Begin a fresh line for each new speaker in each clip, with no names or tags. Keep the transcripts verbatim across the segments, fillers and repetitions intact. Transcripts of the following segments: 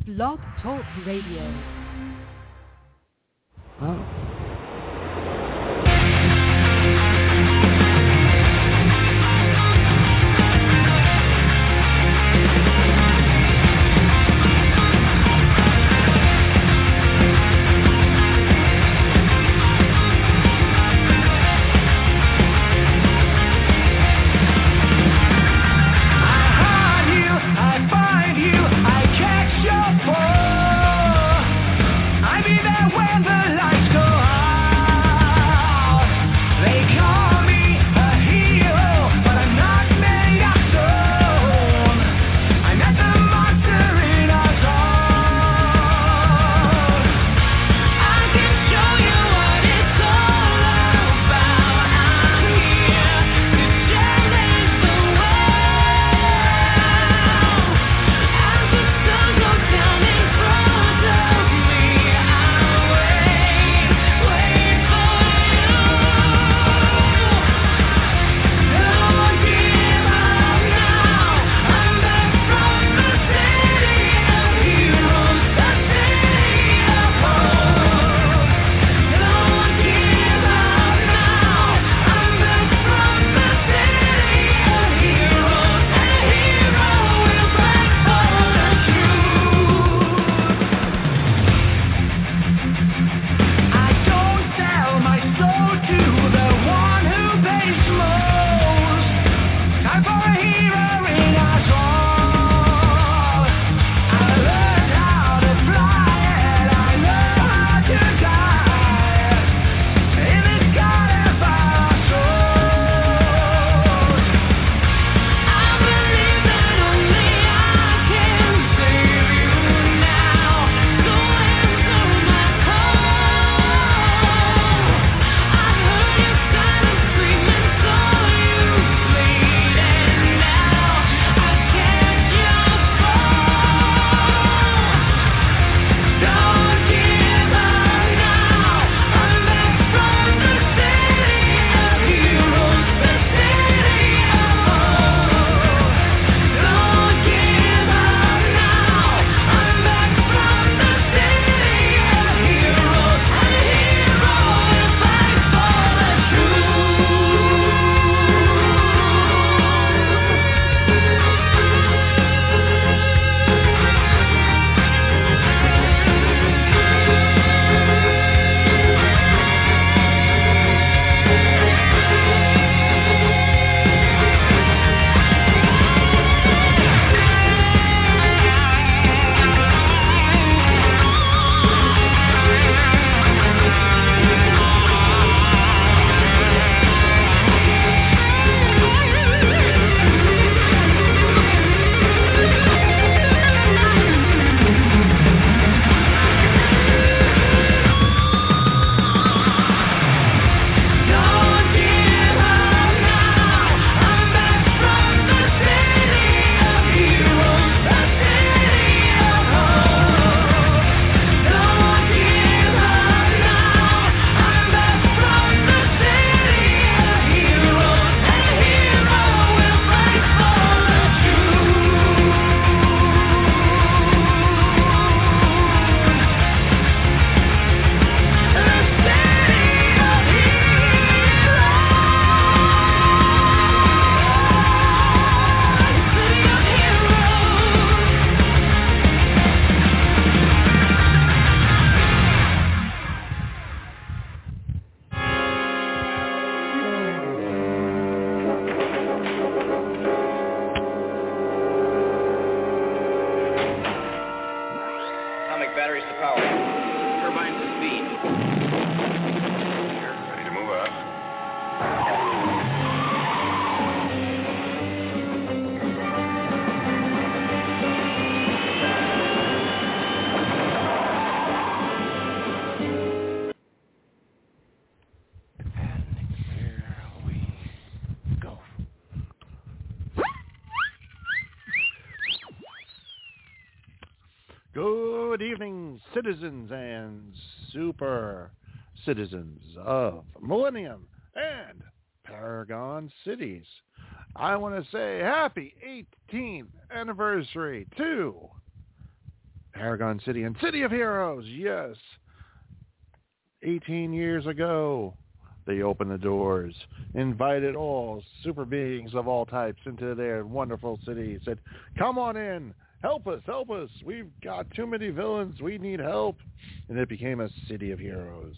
Blog Talk Radio.
Oh.
Good evening, citizens and super citizens of Millennium and Paragon Cities. I want to say happy eighteenth anniversary to Paragon City and City of Heroes. Yes. eighteen years ago, they opened the doors, invited all super beings of all types into their wonderful city, said, come on in, help us, help us. We've got too many villains. We need help. And it became a City of Heroes.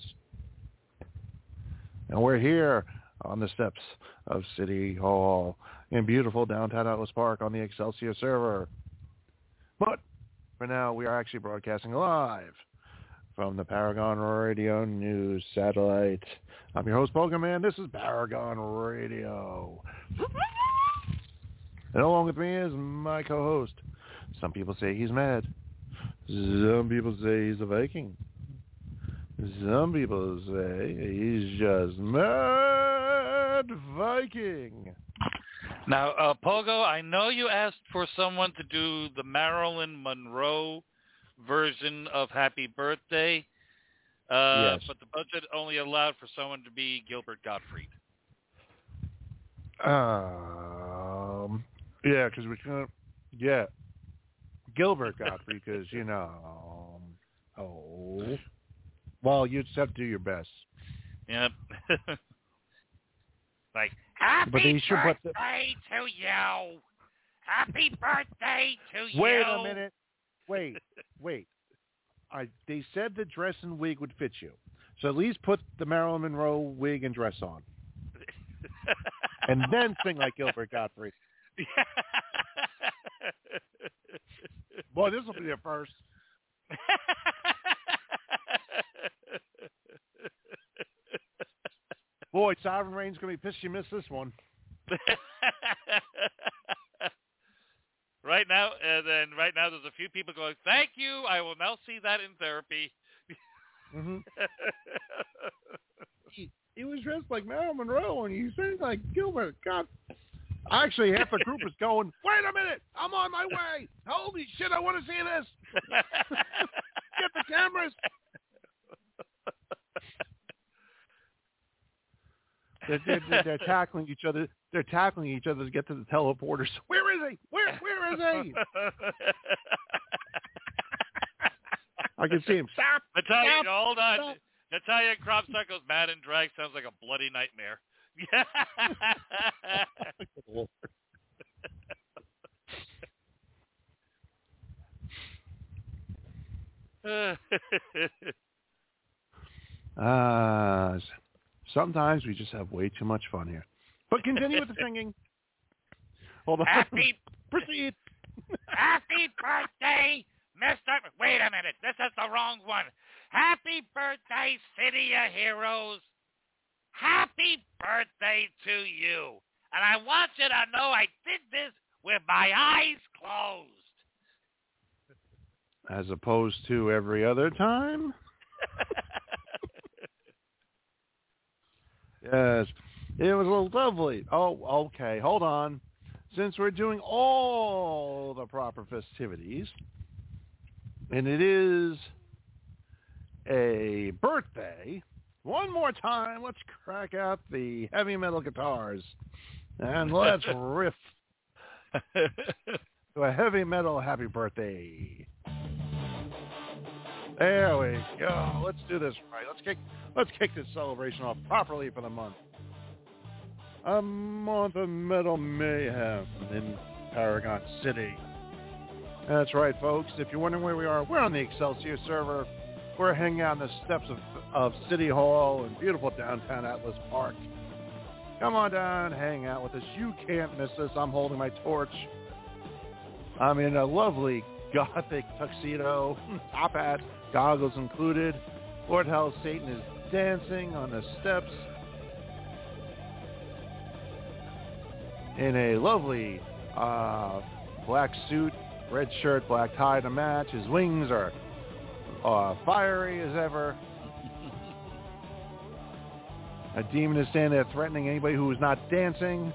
And we're here on the steps of City Hall in beautiful downtown Atlas Park on the Excelsior server. But for now, we are actually broadcasting live from the Paragon Radio News satellite. I'm your host, Pokemon. This is Paragon Radio. And along with me is my co-host. Some people say he's mad. Some people say he's a Viking. Some people say he's just mad Viking.
Now, uh, Pogo, I know you asked for someone to do the Marilyn Monroe version of Happy Birthday, uh,
yes.
but the budget only allowed for someone to be Gilbert Gottfried.
Um, yeah, because we can't, yeah, Gilbert Gottfried, because, you know, oh, well, you just have to do your best.
Yep. Like, happy
but
birthday
should put the,
to you. Happy birthday to you.
Wait a minute. Wait, wait. I, they said the dress and wig would fit you. So at least put the Marilyn Monroe wig and dress on. And then sing like Gilbert Gottfried. Boy, this will be the first. Boy, Sovereign Reign's going to be pissed you missed this one.
Right now, and then right now there's a few people going, thank you, I will now see that in therapy.
Mm-hmm. he, he was dressed like Marilyn Monroe, and he sang like Gilbert. God. Actually, half the group was going, wait a minute, I'm on my way. Holy shit, I want to see this. Get the cameras. They're, they're, they're tackling each other. They're tackling each other to get to the teleporters. Where is he? Where Where is he? I can see him. Stop!
Natalia,
stop,
hold on.
stop.
Natalia Kropstock goes mad and drag. Sounds like a bloody nightmare.
Ah. uh, Sometimes we just have way too much fun here. But continue with the singing. Hold on.
Happy,
Proceed.
Happy birthday, Mister Wait a minute. This is the wrong one. Happy birthday, City of Heroes. Happy birthday to you. And I want you to know I did this with my eyes closed.
As opposed to every other time? Yes, it was lovely. Oh, okay, hold on. Since we're doing all the proper festivities, and it is a birthday, one more time, let's crack out the heavy metal guitars, and let's riff to a heavy metal happy birthday. There we go. Let's do this right. Let's kick let's kick this celebration off properly for the month. A month of metal mayhem in Paragon City. That's right, folks. If you're wondering where we are, we're on the Excelsior server. We're hanging out on the steps of, of City Hall in beautiful downtown Atlas Park. Come on down, hang out with us. You can't miss us. I'm holding my torch. I'm in a lovely gothic tuxedo, top hat, goggles included. Lord Hell Satan is dancing on the steps in a lovely uh, black suit, red shirt, black tie to match. His wings are uh, fiery as ever. A demon is standing there threatening anybody who is not dancing.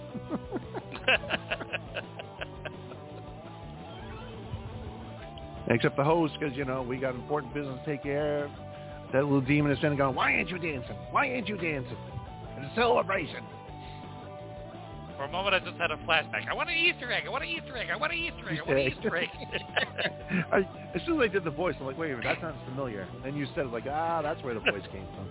Except the host, because, you know, we got important business to take care of. That little demon is standing going, why ain't you dancing? Why ain't you dancing? It's a celebration.
For a moment, I just had a flashback. I want an Easter egg. I want an Easter egg. I want an Easter egg. I want an Easter egg.
I, as soon as I did the voice, I'm like, wait a minute, that sounds familiar. And then you said it, like, ah, that's where the voice came from.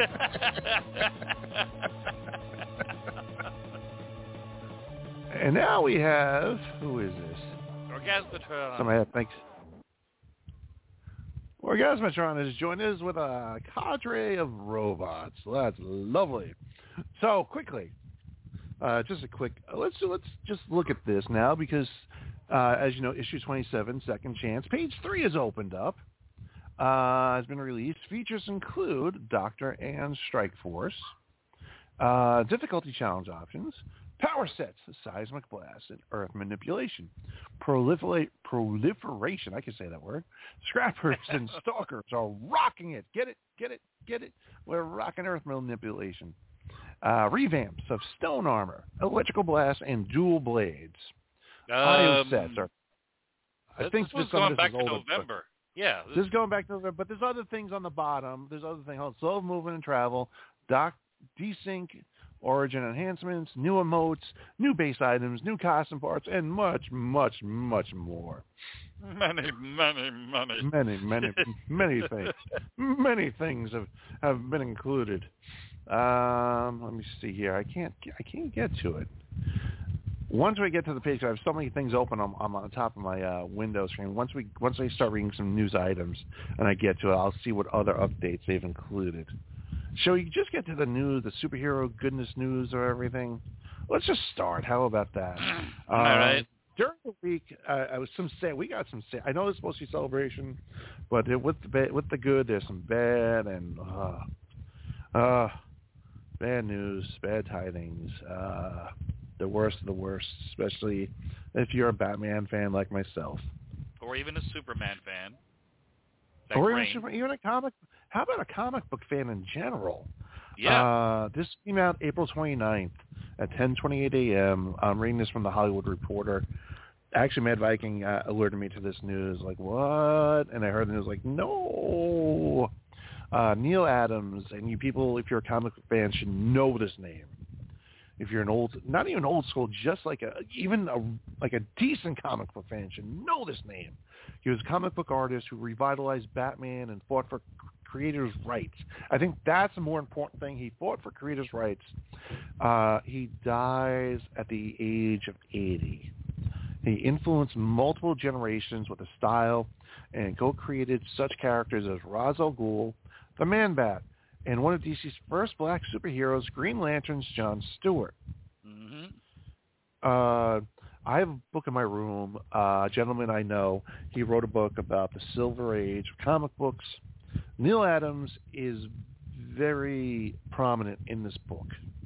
And now we have, who is this?
Orgasmatron.
Somebody thinks. Orgasmatron has joined us with a cadre of robots. That's lovely. So quickly, uh, just a quick. Let's let's just look at this now because, uh, as you know, issue twenty-seven, Second Chance, page three is opened up. Uh, has been released. Features include Doctor and Strike Force, uh, difficulty challenge options, power sets, seismic blast, and earth manipulation, proliferate, proliferation, I can say that word, scrappers and stalkers are rocking it. Get it, get it, get it. We're rocking earth manipulation. Uh, revamps of stone armor, electrical blast, and dual blades.
Um,
Audio sets are, I
this,
think
this was
some
going
of this
back
is
to
older,
November. Yeah.
This, this is going back to November, but there's other things on the bottom. There's other things. Slow movement and travel, doc, desync, origin enhancements, new emotes, new base items, new costume parts, and much, much, much more.
Many, many, many.
Many, many, many things. Many things have, have been included. Um, let me see here. I can't I can't get to it. Once we get to the page, I have so many things open on, on the top of my uh, window screen. Once we once I start reading some news items and I get to it, I'll see what other updates they've included. Shall we just get to the news, the superhero goodness news or everything? Let's just start. How about that?
All
um,
right.
During the week, uh, I was some say we got some. I know it's supposed to be celebration, but it, with the ba- with the good, there's some bad and uh, uh, bad news, bad tidings. Uh, the worst of the worst, especially if you're a Batman fan like myself,
Or even a Superman fan. Like
or
Rain.
even, even a comic. How about a comic book fan in general?
Yeah.
Uh, this came out April twenty-ninth at ten twenty-eight a.m. I'm reading this from the Hollywood Reporter. Actually, Mad Viking uh, alerted me to this news. Like, what? And I heard the news like, no. Uh, Neil Adams, and you people, if you're a comic book fan, should know this name. If you're an old, not even old school, just like a, even a, like a decent comic book fan should know this name. He was a comic book artist who revitalized Batman and fought for creators' rights. I think that's a more important thing. He fought for creators' rights. Uh, he dies at the age of eighty. He influenced multiple generations with a style and co-created such characters as Ra's al Ghul, the Man-Bat, and one of D C's first black superheroes, Green Lantern's John Stewart.
Mm-hmm.
Uh, I have a book in my room. Uh, a gentleman I know, he wrote a book about the Silver Age of comic books. Neil Adams is very prominent in this book.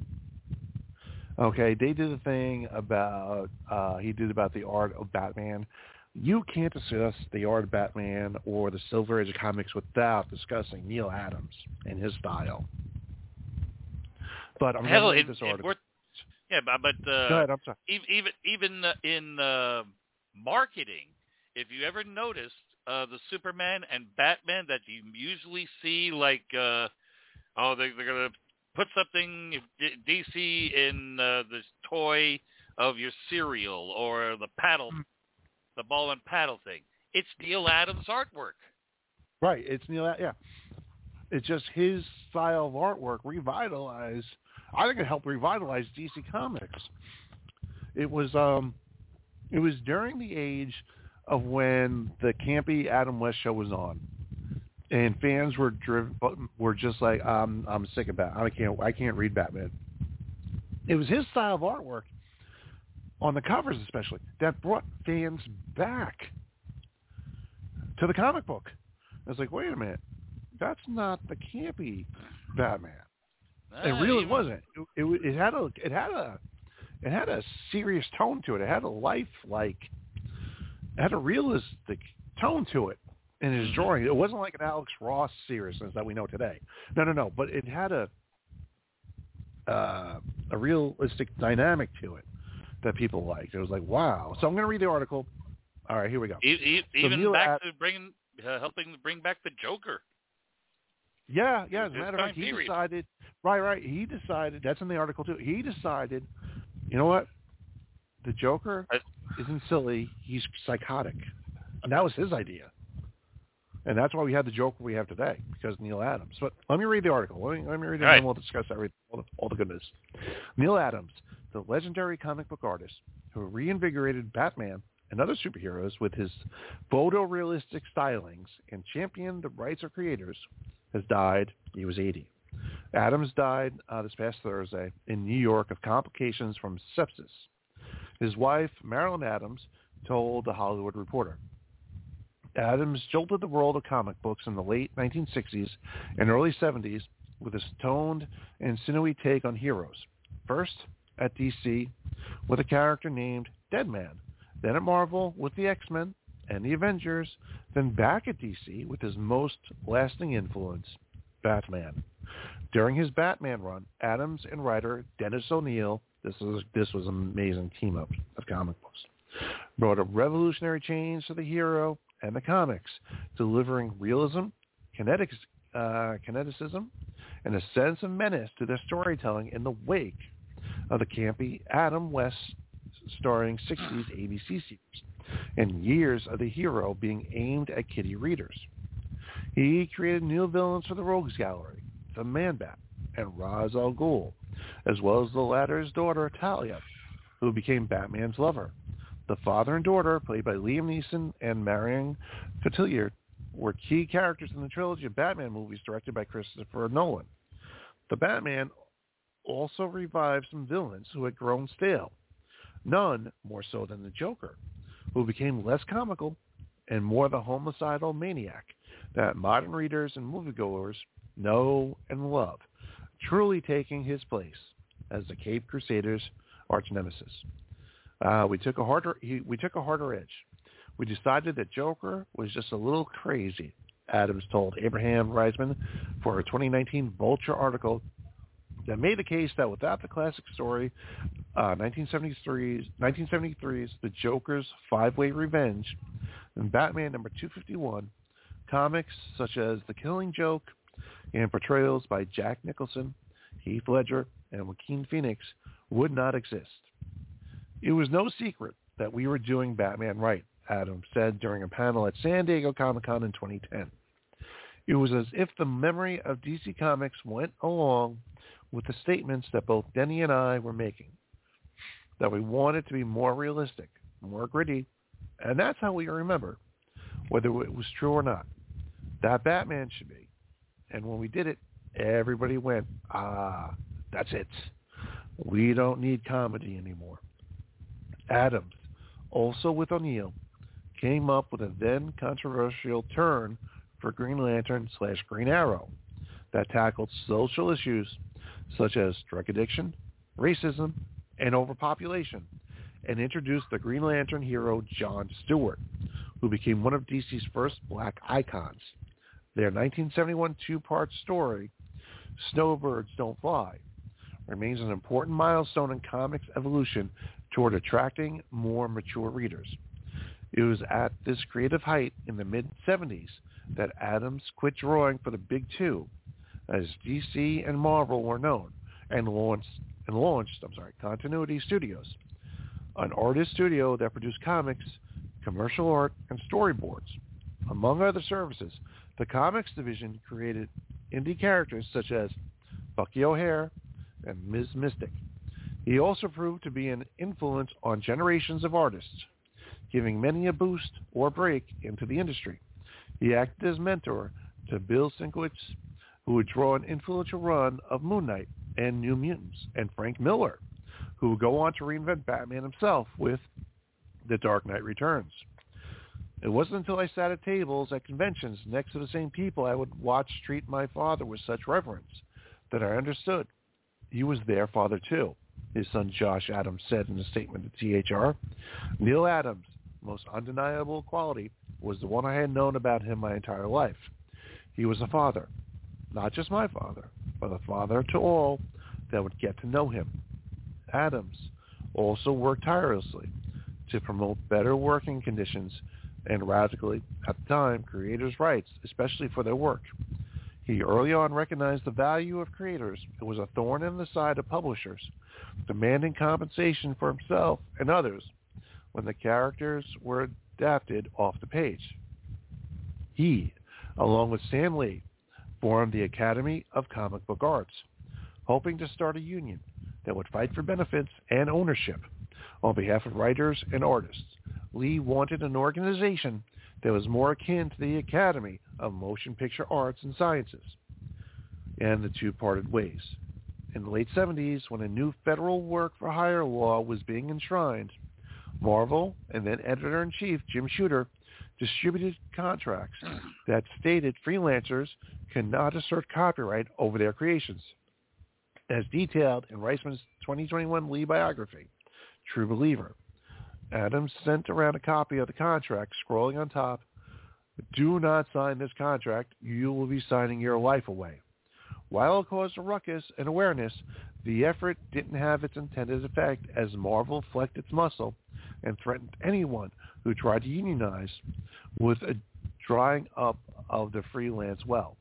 Okay, they did a thing about, uh, he did about the art of Batman. You can't discuss the art of Batman or the Silver Age of comics without discussing Neil Adams and his style. But I'm going
Hell,
to read
in,
this
in
article.
worth, yeah, but, but uh,
Go ahead, I'm sorry.
even even even uh, in uh, marketing, if you ever noticed uh, the Superman and Batman that you usually see, like, uh, oh, they, they're gonna put something D C in uh, the toy of your cereal or the paddle, the ball and paddle thing. It's Neil Adams' artwork.
Right, it's Neil. Yeah, it's just his style of artwork revitalized. I think it helped revitalize D C Comics. It was um, it was during the age of when the campy Adam West show was on, and fans were driven were just like, um, I'm sick of Batman. I can't I can't read Batman. It was his style of artwork on the covers, especially, that brought fans back to the comic book. I was like, wait a minute, that's not the campy Batman.
Ah,
It really
even,
wasn't. It, it, it had a it had a it had a serious tone to it. It had a lifelike, it had a realistic tone to it in his drawing. It wasn't like an Alex Ross seriousness that we know today. No, no, no. But it had a uh, a realistic dynamic to it that people liked. It was like, wow. So I'm going to read the article. All right, here we go.
e- e-
So
even
Neil
back
Ad-
to bringing, uh, helping to bring back the Joker.
Yeah, yeah. As a
His
matter of fact,
time
he
period.
decided. Right, right. He decided. That's in the article too. He decided you know what? The Joker isn't silly. He's psychotic. And that was his idea. And that's why we have the Joker we have today, because Neil Adams. But let me read the article. Let me, let me read it,
All right.
and then we'll discuss everything, all the, all the goodness. Neil Adams, the legendary comic book artist who reinvigorated Batman and other superheroes with his photorealistic stylings and championed the rights of creators, has died. He was eighty. Adams died uh, this past Thursday in New York of complications from sepsis. His wife, Marilyn Adams, told The Hollywood Reporter. Adams jolted the world of comic books in the late nineteen sixties and early seventies with his toned and sinewy take on heroes. First at D C with a character named Deadman, then at Marvel with the X-Men and the Avengers, then back at D C with his most lasting influence, Batman. During his Batman run, Adams and writer Dennis O'Neil, this was, this was an amazing team-up of comic books, brought a revolutionary change to the hero and the comics, delivering realism, kinetics, uh, kineticism, and a sense of menace to their storytelling in the wake of the campy Adam West starring sixties A B C series and years of the hero being aimed at kiddie readers. He created new villains for the Rogues Gallery, the Man-Bat, and Ra's al Ghul, as well as the latter's daughter, Talia, who became Batman's lover. The father and daughter, played by Liam Neeson and Marion Cotillard, were key characters in the trilogy of Batman movies directed by Christopher Nolan. The Batman also revived some villains who had grown stale, none more so than the Joker, who became less comical and more the homicidal maniac that modern readers and moviegoers know and love, truly taking his place as the Caped Crusader's arch nemesis. Uh, we took a harder he, we took a harder edge. We decided that Joker was just a little crazy, Adams told Abraham Reisman for a twenty nineteen Vulture article that made the case that without the classic story, uh, nineteen seventy-three's The Joker's Five-Way Revenge, and Batman number two fifty-one, comics such as The Killing Joke and portrayals by Jack Nicholson, Heath Ledger, and Joaquin Phoenix would not exist. It was no secret that we were doing Batman right, Adams said during a panel at San Diego Comic-Con in twenty ten. It was as if the memory of D C Comics went along with the statements that both Denny and I were making, that we wanted to be more realistic, more gritty, and that's how we remember, whether it was true or not, that Batman should be. And when we did it, everybody went, ah, that's it. We don't need comedy anymore. Adams, also with O'Neil, came up with a then controversial turn for Green Lantern slash Green Arrow that tackled social issues such as drug addiction, racism, and overpopulation, and introduced the Green Lantern hero John Stewart, who became one of D C's first black icons. Their nineteen seventy-one two-part story, Snowbirds Don't Fly, remains an important milestone in comics evolution toward attracting more mature readers. It was at this creative height in the mid-seventies that Adams quit drawing for the Big Two, as D C and Marvel were known, and launched, and launched I'm sorry, Continuity Studios, an artist studio that produced comics, commercial art, and storyboards. Among other services, the comics division created indie characters such as Bucky O'Hare and Miz Mystic. He also proved to be an influence on generations of artists, giving many a boost or break into the industry. He acted as mentor to Bill Sienkiewicz, who would draw an influential run of Moon Knight and New Mutants, and Frank Miller, who would go on to reinvent Batman himself with The Dark Knight Returns. It wasn't until I sat at tables at conventions next to the same people I would watch treat my father with such reverence that I understood. He was their father too, his son Josh Adams said in a statement to T H R. Neil Adams' most undeniable quality was the one I had known about him my entire life. He was a father, not just my father, but a father to all that would get to know him. Adams also worked tirelessly to promote better working conditions and radically, at the time, creators' rights, especially for their work.
He early on recognized the value of creators. It was a thorn in the side of publishers, demanding compensation for himself and others when the characters were adapted off the page. He, along with Stan Lee, formed the Academy of Comic Book Arts, hoping to start a union that would fight for benefits and ownership on behalf of writers and artists. Lee wanted an organization that was more akin to the Academy of Motion Picture Arts and Sciences, and the two parted ways. In the late seventies, when a new federal work-for-hire law was being enshrined, Marvel and then editor-in-chief Jim Shooter distributed contracts that stated freelancers cannot assert copyright over their creations. As detailed in Reisman's twenty twenty-one Lee biography, True Believer, Adams sent around a copy of the contract, scrolling on top, "Do not sign this contract. You will be signing your life away." While it caused a ruckus and awareness, the effort didn't have its intended effect, as Marvel flexed its muscle and threatened anyone who tried to unionize with a drying up of the freelance well.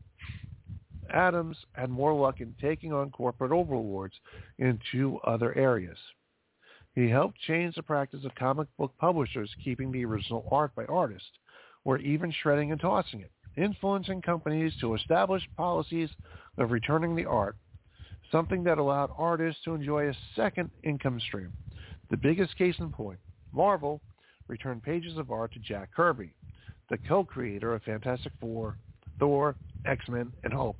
Adams had more luck in taking on corporate overlords in two other areas. He helped change the practice of comic book publishers keeping the original art by artists, or even shredding and tossing it, influencing companies to establish policies of returning the art, something that allowed artists to enjoy a second income stream. The biggest case in point, Marvel returned pages of art to Jack Kirby, the co-creator of Fantastic Four, Thor, X-Men, and Hulk.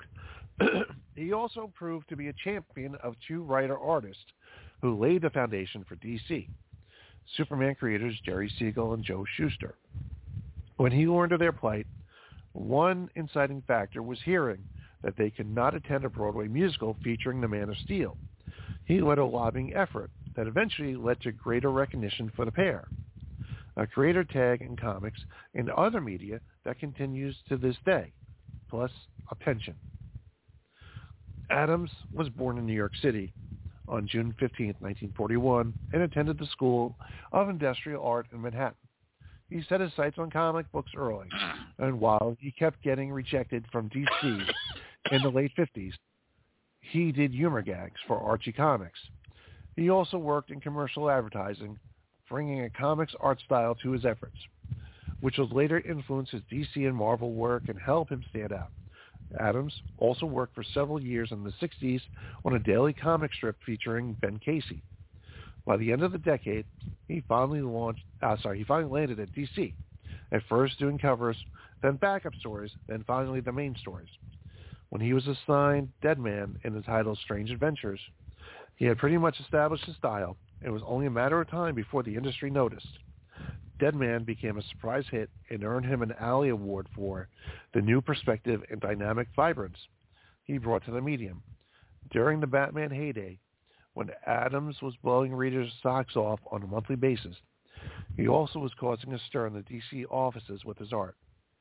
He also proved to be a champion of two writer-artists who laid the foundation for D C, Superman creators Jerry Siegel and Joe Shuster. When he learned of their plight, one inciting factor was hearing that they could not attend a Broadway musical featuring the Man of Steel. He led a lobbying effort that eventually led to greater recognition for the pair, a creator tag in comics and other media that continues to this day, plus a pension. Adams was born in New York City on June fifteenth, nineteen forty-one, and attended the School of Industrial Art in Manhattan. He set his sights on comic books early, and while he kept getting rejected from D C in the late fifties, he did humor gags for Archie Comics. He also worked in commercial advertising, bringing a comics art style to his efforts, which would later influence his D C and Marvel work and help him stand out. Adams also worked for several years in the sixties on a daily comic strip featuring Ben Casey. By the end of the decade, he finally launched. Uh, sorry, he finally landed at D C. At first doing covers, then backup stories, then finally the main stories. When he was assigned Deadman in the title Strange Adventures, he had pretty much established his style. It was only a matter of time before the industry noticed. Deadman became a surprise hit and earned him an Alley Award for the new perspective and dynamic vibrance he brought to the medium. During the Batman heyday, when Adams was blowing readers' socks off on a monthly basis, he also was causing a stir in the D C offices with his art.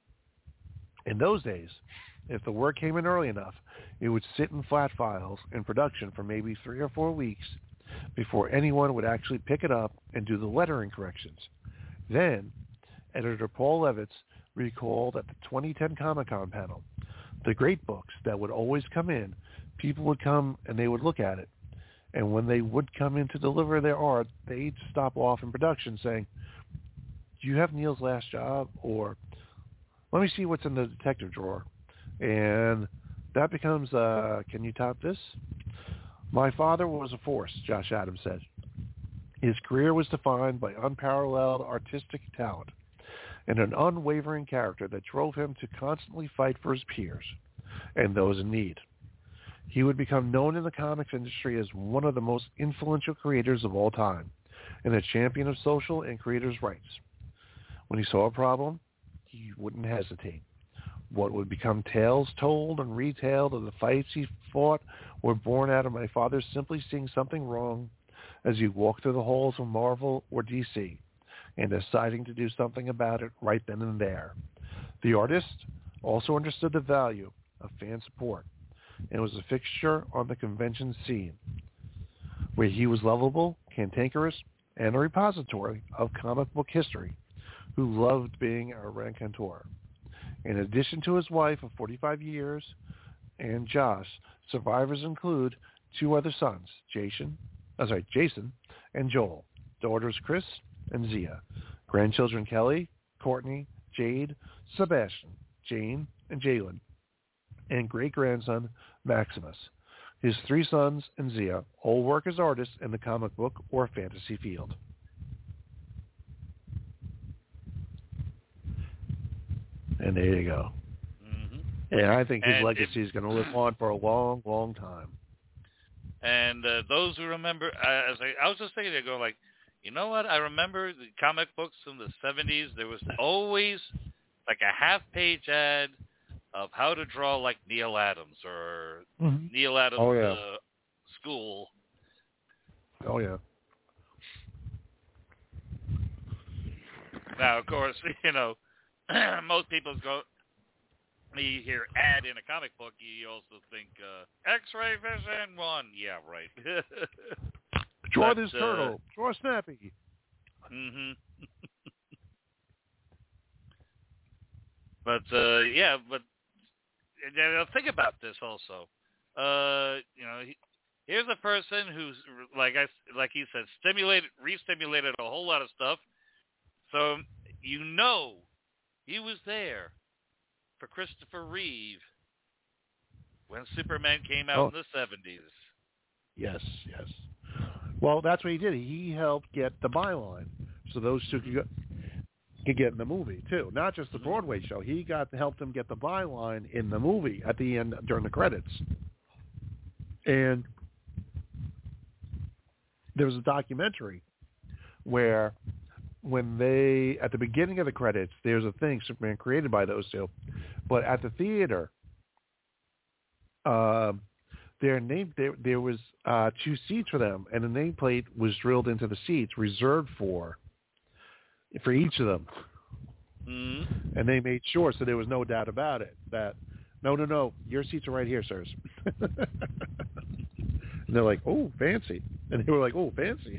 In those days, if the work came in early enough, it would sit in flat files in production for maybe three or four weeks before anyone would actually pick it up and do the lettering corrections. Then, editor Paul Levitz recalled at the twenty ten Comic-Con panel, the great books that would always come in, people would come and they would look at it. And when they would come in to deliver their art, they'd stop off in production saying, "Do you have Neil's last job?" Or, "Let me see what's in the detective drawer." And that becomes, uh, "Can you top this?" My father was a force, Josh Adams said. His career was defined by unparalleled artistic talent and an unwavering character that drove him to constantly fight for his peers and those in need. He would become known in the comics industry as one of the most influential creators of all time and a champion of social and creators' rights. When he saw a problem, he wouldn't hesitate. What would become tales told and retold of the fights he fought were born out of my father simply seeing something wrong as he walked through the halls of Marvel or D C and deciding to do something about it right then and there. The artist also understood the value of fan support and was a fixture on the convention scene, where he was lovable, cantankerous, and a repository of comic book history who loved being a raconteur. In addition to his wife of forty-five years, and Josh. Survivors include two other sons, Jason, oh, sorry, Jason and Joel. Daughters Chris and Zia. Grandchildren Kelly, Courtney, Jade, Sebastian, Jane, and Jalen. And great-grandson Maximus. His three sons and Zia all work as artists in the comic book or fantasy field. And there you go.
Mm-hmm.
And I think his
and
legacy
it,
is going to live on for a long, long time.
And uh, those who remember, uh, as I, I was just thinking, they go like, you know what? I remember the comic books in the seventies. There was always like a half-page ad of how to draw like Neil Adams or mm-hmm. Neil Adams
oh, yeah.
uh, School.
Oh, yeah.
Now, of course, you know, most people go, you hear ad in a comic book, you also think uh, X-ray vision one. Yeah, right.
Draw
but,
this
uh,
turtle. Draw Snappy.
Mm-hmm. but, uh, yeah, but uh, think about this also. Uh, you know, he, here's a person who's, like I, like he said, stimulated, re-stimulated a whole lot of stuff. So, you know, he was there for Christopher Reeve when Superman came out
oh.
in the seventies.
Yes, yes. Well, that's what he did. He helped get the byline, so those two could, go, could get in the movie too. Not just the Broadway show. He got helped them get the byline in the movie at the end during the credits. And there was a documentary where, when they at the beginning of the credits, there's a thing Superman created by those two, but at the theater, uh, their name there, there was uh, two seats for them, and a nameplate was drilled into the seats reserved for for each of them,
mm-hmm.
and they made sure so there was no doubt about it that no, no, no, your seats are right here, sirs. And they're like, oh, fancy, and they were like, oh, fancy.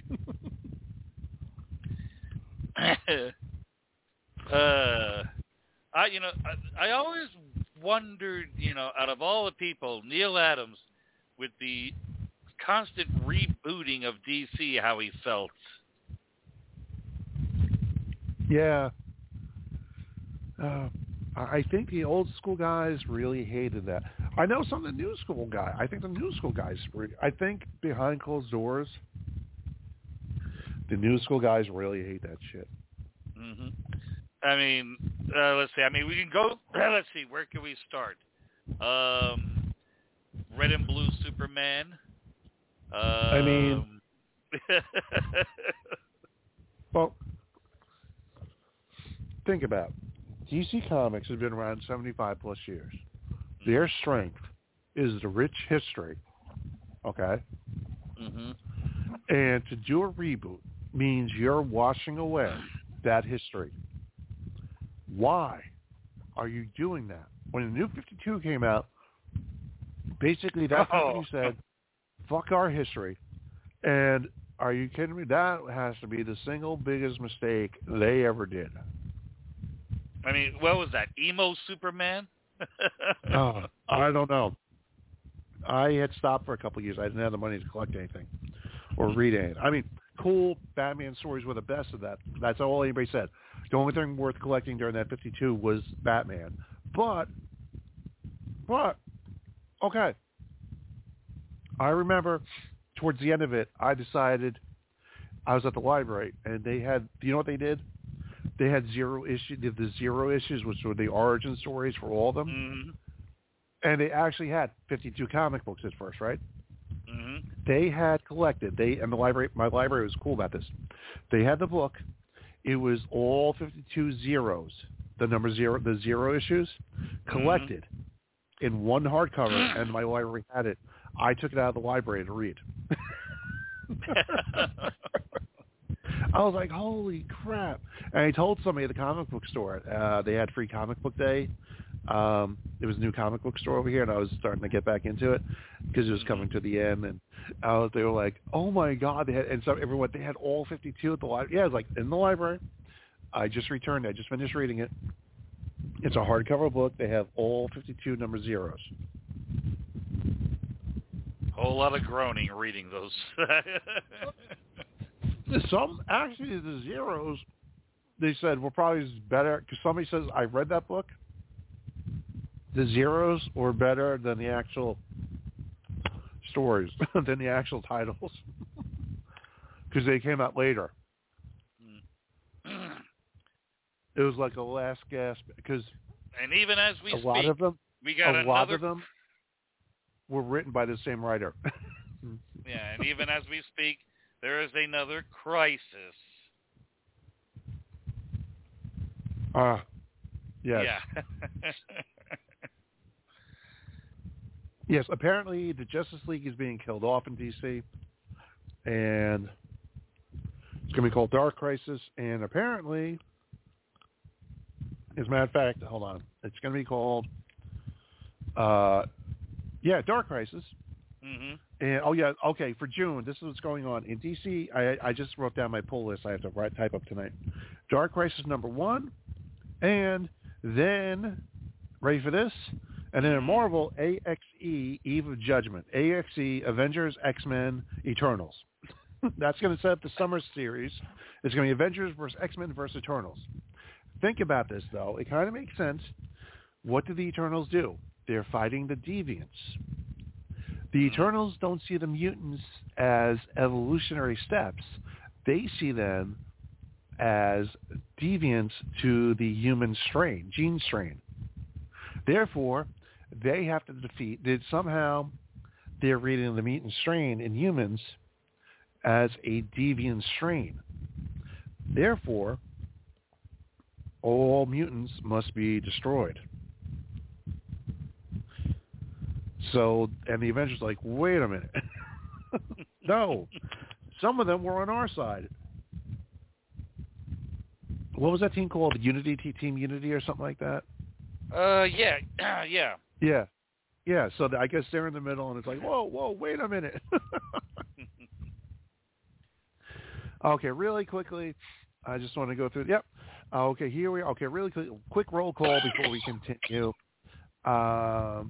uh, I you know I, I always wondered, you know, out of all the people, Neil Adams, with the constant rebooting of D C, how he felt.
Yeah, uh, I think the old school guys really hated that. I know some of the new school guys. I think the new school guys. I think behind closed doors, the new school guys really hate that shit.
Mm-hmm. I mean, uh, let's see. I mean, we can go. Let's see. Where can we start? Um, Red and Blue Superman. Um,
I mean, well, think about it. D C Comics has been around seventy-five plus years. Their strength is the rich history. Okay.
Mm-hmm.
And to do a reboot means you're washing away that history. Why are you doing that? When the New fifty-two came out, basically that company
oh.
said, fuck our history. And are you kidding me? That has to be the single biggest mistake they ever did.
I mean, what was that? Emo Superman?
oh, I don't know. I had stopped for a couple of years. I didn't have the money to collect anything or read anything. I mean, cool Batman stories were the best of that. That's all anybody said. The only thing worth collecting during that fifty-two was Batman. But, but, okay. I remember towards the end of it, I decided I was at the library, and they had, do you know what they did? They had zero issue, did the zero issues, which were the origin stories for all of them.
Mm-hmm.
And they actually had fifty-two comic books at first, right?
Mm-hmm.
They had collected, they and the library, my library was cool about this. They had the book. It was all fifty-two zeros, the number zero, the zero issues, collected mm-hmm. in one hardcover, and my library had it. I took it out of the library to read. I was like, holy crap. And I told somebody at the comic book store, uh, they had free comic book day. Um, it was a new comic book store over here, and I was starting to get back into it because it was coming to the end. And uh, they were like, oh, my God. They had, and so everyone, they had all fifty-two at the library. Yeah, it was like in the library. I just returned. I just finished reading it. It's a hardcover book. They have all fifty-two number zeros.
Whole lot of groaning reading those.
Some, actually, the Zeros, they said, were probably better, because somebody says, I read that book, the Zeros were better than the actual stories, than the actual titles, because they came out later. It was like a last gasp, because
and even as we
a
speak,
lot of them,
we got
a
another...
lot of them were written by the same writer.
Yeah, and even as we speak, there is another crisis.
Ah, uh, yes.
Yeah.
Yes, apparently the Justice League is being killed off in D C, and it's going to be called Dark Crisis, and apparently, as a matter of fact, hold on, it's going to be called, uh, yeah, Dark Crisis.
Mm-hmm.
And, oh, yeah, okay, for June, this is what's going on. In D C, I, I just wrote down my pull list I have to write, type up tonight. Dark Crisis number one, and then, ready for this? And then in Marvel, A X E, Eve of Judgment. A X E, Avengers, X-Men, Eternals. That's going to set up the summer series. It's going to be Avengers versus X-Men versus Eternals. Think about this, though. It kind of makes sense. What do the Eternals do? They're fighting the Deviants. The Eternals don't see the mutants as evolutionary steps. They see them as deviants to the human strain, gene strain. Therefore, they have to defeat, that somehow they're reading the mutant strain in humans as a deviant strain. Therefore, all mutants must be destroyed. So, and the Avengers are like, wait a minute. No, some of them were on our side. What was that team called? Unity, Team Unity or something like that?
Uh, yeah, yeah.
Yeah. Yeah, so I guess they're in the middle, and it's like, whoa, whoa, wait a minute. Okay, really quickly, I just want to go through, yep. Okay, here we are. Okay, really quick, quick roll call before we continue. Um,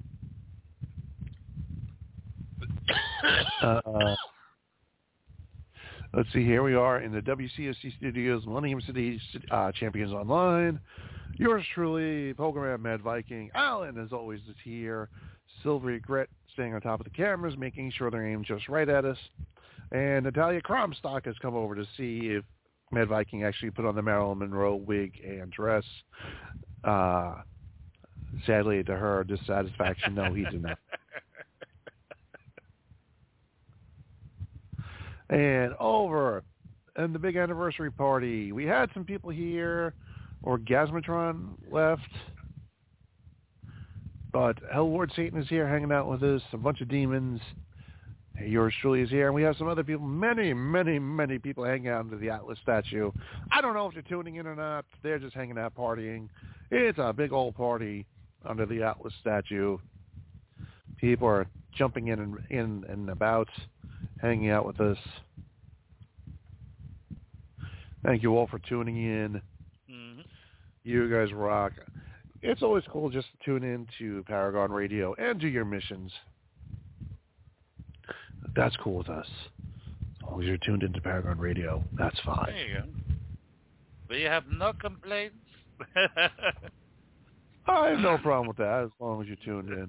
uh, let's see, here we are in the W C S C Studios, Millennium City uh, Champions Online. Yours truly, Program Mad Viking. Alan, as always, is here. Silvery Grit, staying on top of the cameras, making sure they're aimed just right at us. And Natalia Kromstock has come over to see if Mad Viking actually put on the Marilyn Monroe wig and dress. Uh, sadly, to her dissatisfaction, no, he did not. And over in the big anniversary party, we had some people here. Orgasmatron left. But Hell Lord Satan is here hanging out with us. A bunch of demons. Yours truly is here. And we have some other people, many, many, many people hanging out under the Atlas statue. I don't know if they're tuning in or not. They're just hanging out partying. It's a big old party under the Atlas statue. People are jumping in and in and about, hanging out with us. Thank you all for tuning in.
Mm-hmm. You
guys rock. It's always cool just to tune in to Paragon Radio and do your missions. That's cool with us. As long as you're tuned into Paragon Radio, that's fine.
There you go. But you have no complaints?
I have no problem with that as long as you're tuned in.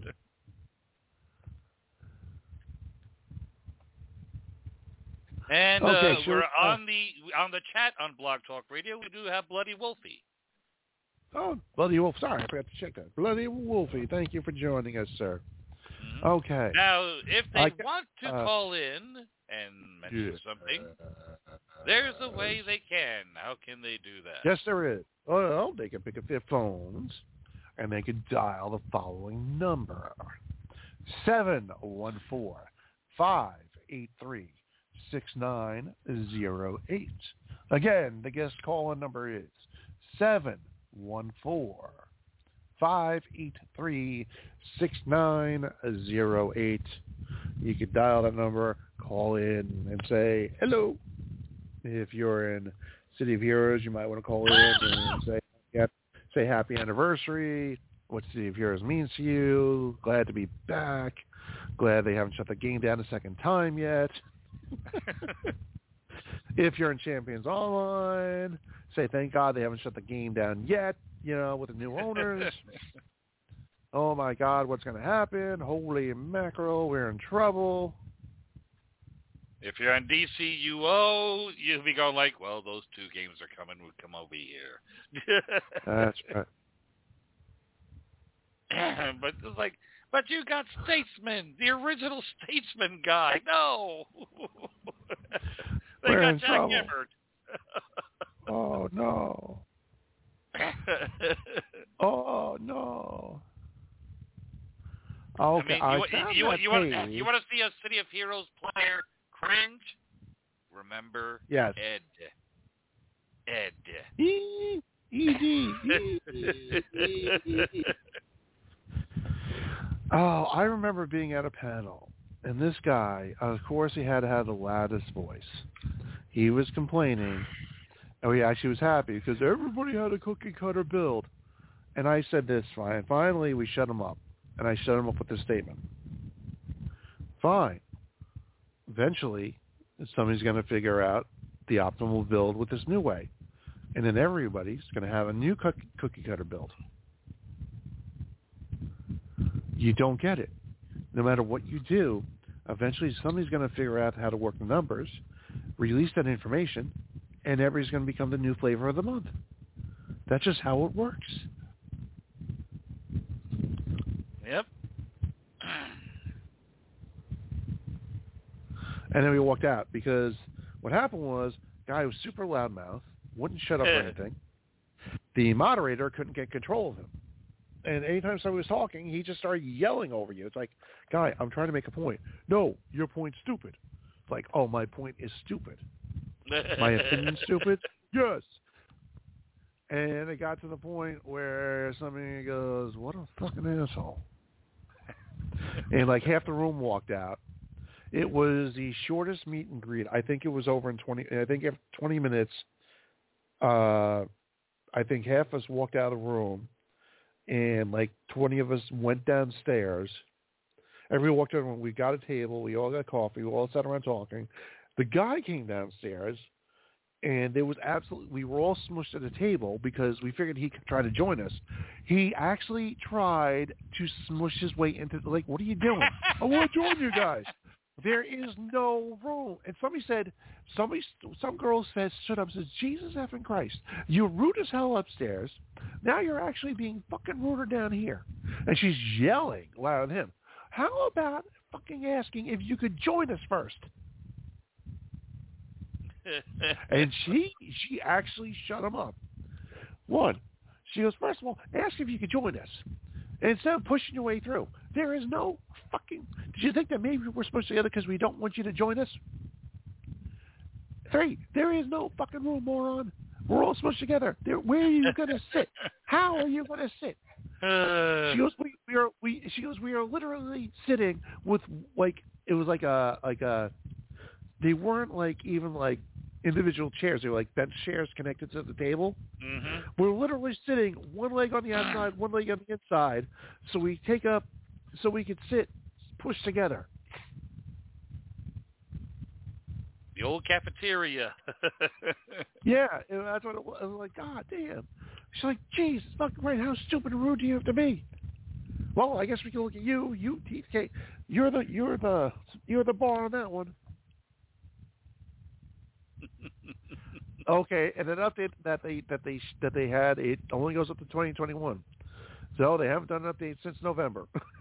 And
okay,
uh,
sure.
we're on the on the chat on Blog Talk Radio. We do have Bloody Wolfie.
Oh, Bloody Wolf. Sorry, I forgot to check that. Bloody Wolfie, thank you for joining us, sir.
Mm-hmm.
Okay.
Now, if they
I,
want to
uh,
call in and mention
yeah.
something, there's a way they can. How can they do that?
Yes, there is. Well, they can pick up their phones, and they can dial the following number. seven one four, five eight three, six nine zero eight. Again, the guest call-in number is seven one four, five eight three, six nine zero eight. You can dial that number, call in, and say hello. If you're in City of Heroes, you might want to call in and say, yeah, say happy anniversary.
what City of Heroes means to you. Glad to be back. Glad they haven't shut the game down a second time yet. If you're in Champions Online, say thank God they haven't shut the game down yet, you know, with the new owners. Oh my God, what's going to happen? Holy mackerel, we're in trouble.
If you're on D C U O, you'll be going like, well, those two games are coming. We'll come over here.
That's right.
But it's like, but you got Statesman, the original Statesman guy. No. They
We're
got
in
Jack
trouble.
Emmert.
Oh, no. Oh, no. Okay,
I mean,
I
you,
found
you, you,
that
you, want,
page.
you want to see a City of Heroes player cringe? Remember
Yes.
Ed. Ed.
E- Easy. Oh, I remember being at a panel, and this guy, of course, he had to have the loudest voice. He was complaining, and he actually was happy because everybody had a cookie cutter build. And I said this, fine. Finally, we shut him up, and I shut him up with this statement. Fine. Eventually, somebody's going to figure out the optimal build with this new way. And then everybody's going to have a new cookie, cookie cutter build. You don't get it. No matter what you do, eventually somebody's going to figure out how to work the numbers, release that information, and everybody's going to become the new flavor of the month. That's just how it works.
Yep.
And then we walked out because what happened was guy was super loudmouth, wouldn't shut up or anything. The moderator couldn't get control of him. And anytime somebody was talking, he just started yelling over you. It's like, guy, I'm trying to make a point. No, your point's stupid. It's like, oh, my point is stupid. My opinion's stupid? Yes. And it got to the point where somebody goes, what a fucking asshole. And like half the room walked out. It was the shortest meet and greet. I think it was over in twenty. I think after twenty minutes, uh, I think half of us walked out of the room, and like twenty of us went downstairs. Everyone walked over. We got a table. We all got coffee. We all sat around talking. The guy came downstairs, and there was absolutely. We were all smushed at a table because we figured he could try to join us. He actually tried to smush his way into. Like, what are you doing? I want to join you guys. There is no room. And somebody said, somebody, some girl says, stood up and says, Jesus effing Christ, you're rude as hell upstairs. Now you're actually being fucking ruder down here. And she's yelling loud at him. How about fucking asking if you could join us first? And she, she actually shut him up. One, she goes, first of all, ask if you could join us. And instead of pushing your way through, there is no fucking... Did you think that maybe we're supposed to together because we don't want you to join us? Three, there is no fucking room, moron. We're all smushed together. There, where are you going to sit? How are you going to sit?
Uh,
She goes, we, we are, we, she goes, we are literally sitting with, like, it was like a, like a, they weren't like, even like individual chairs. They were like bench chairs connected to the table.
mm-hmm.
We're literally sitting one leg on the outside, one leg on the inside, so we take up, so we could sit, push together.
The old cafeteria.
Yeah, and that's what it was. I was like, God damn. She's like, geez, it's fucking right. How stupid and rude do you have to be? Well, I guess we can look at you. You, T K, you're the, you're the, you're the bar on that one. Okay, and an update that they that they that they had, it only goes up to twenty twenty-one, so they haven't done an update since November.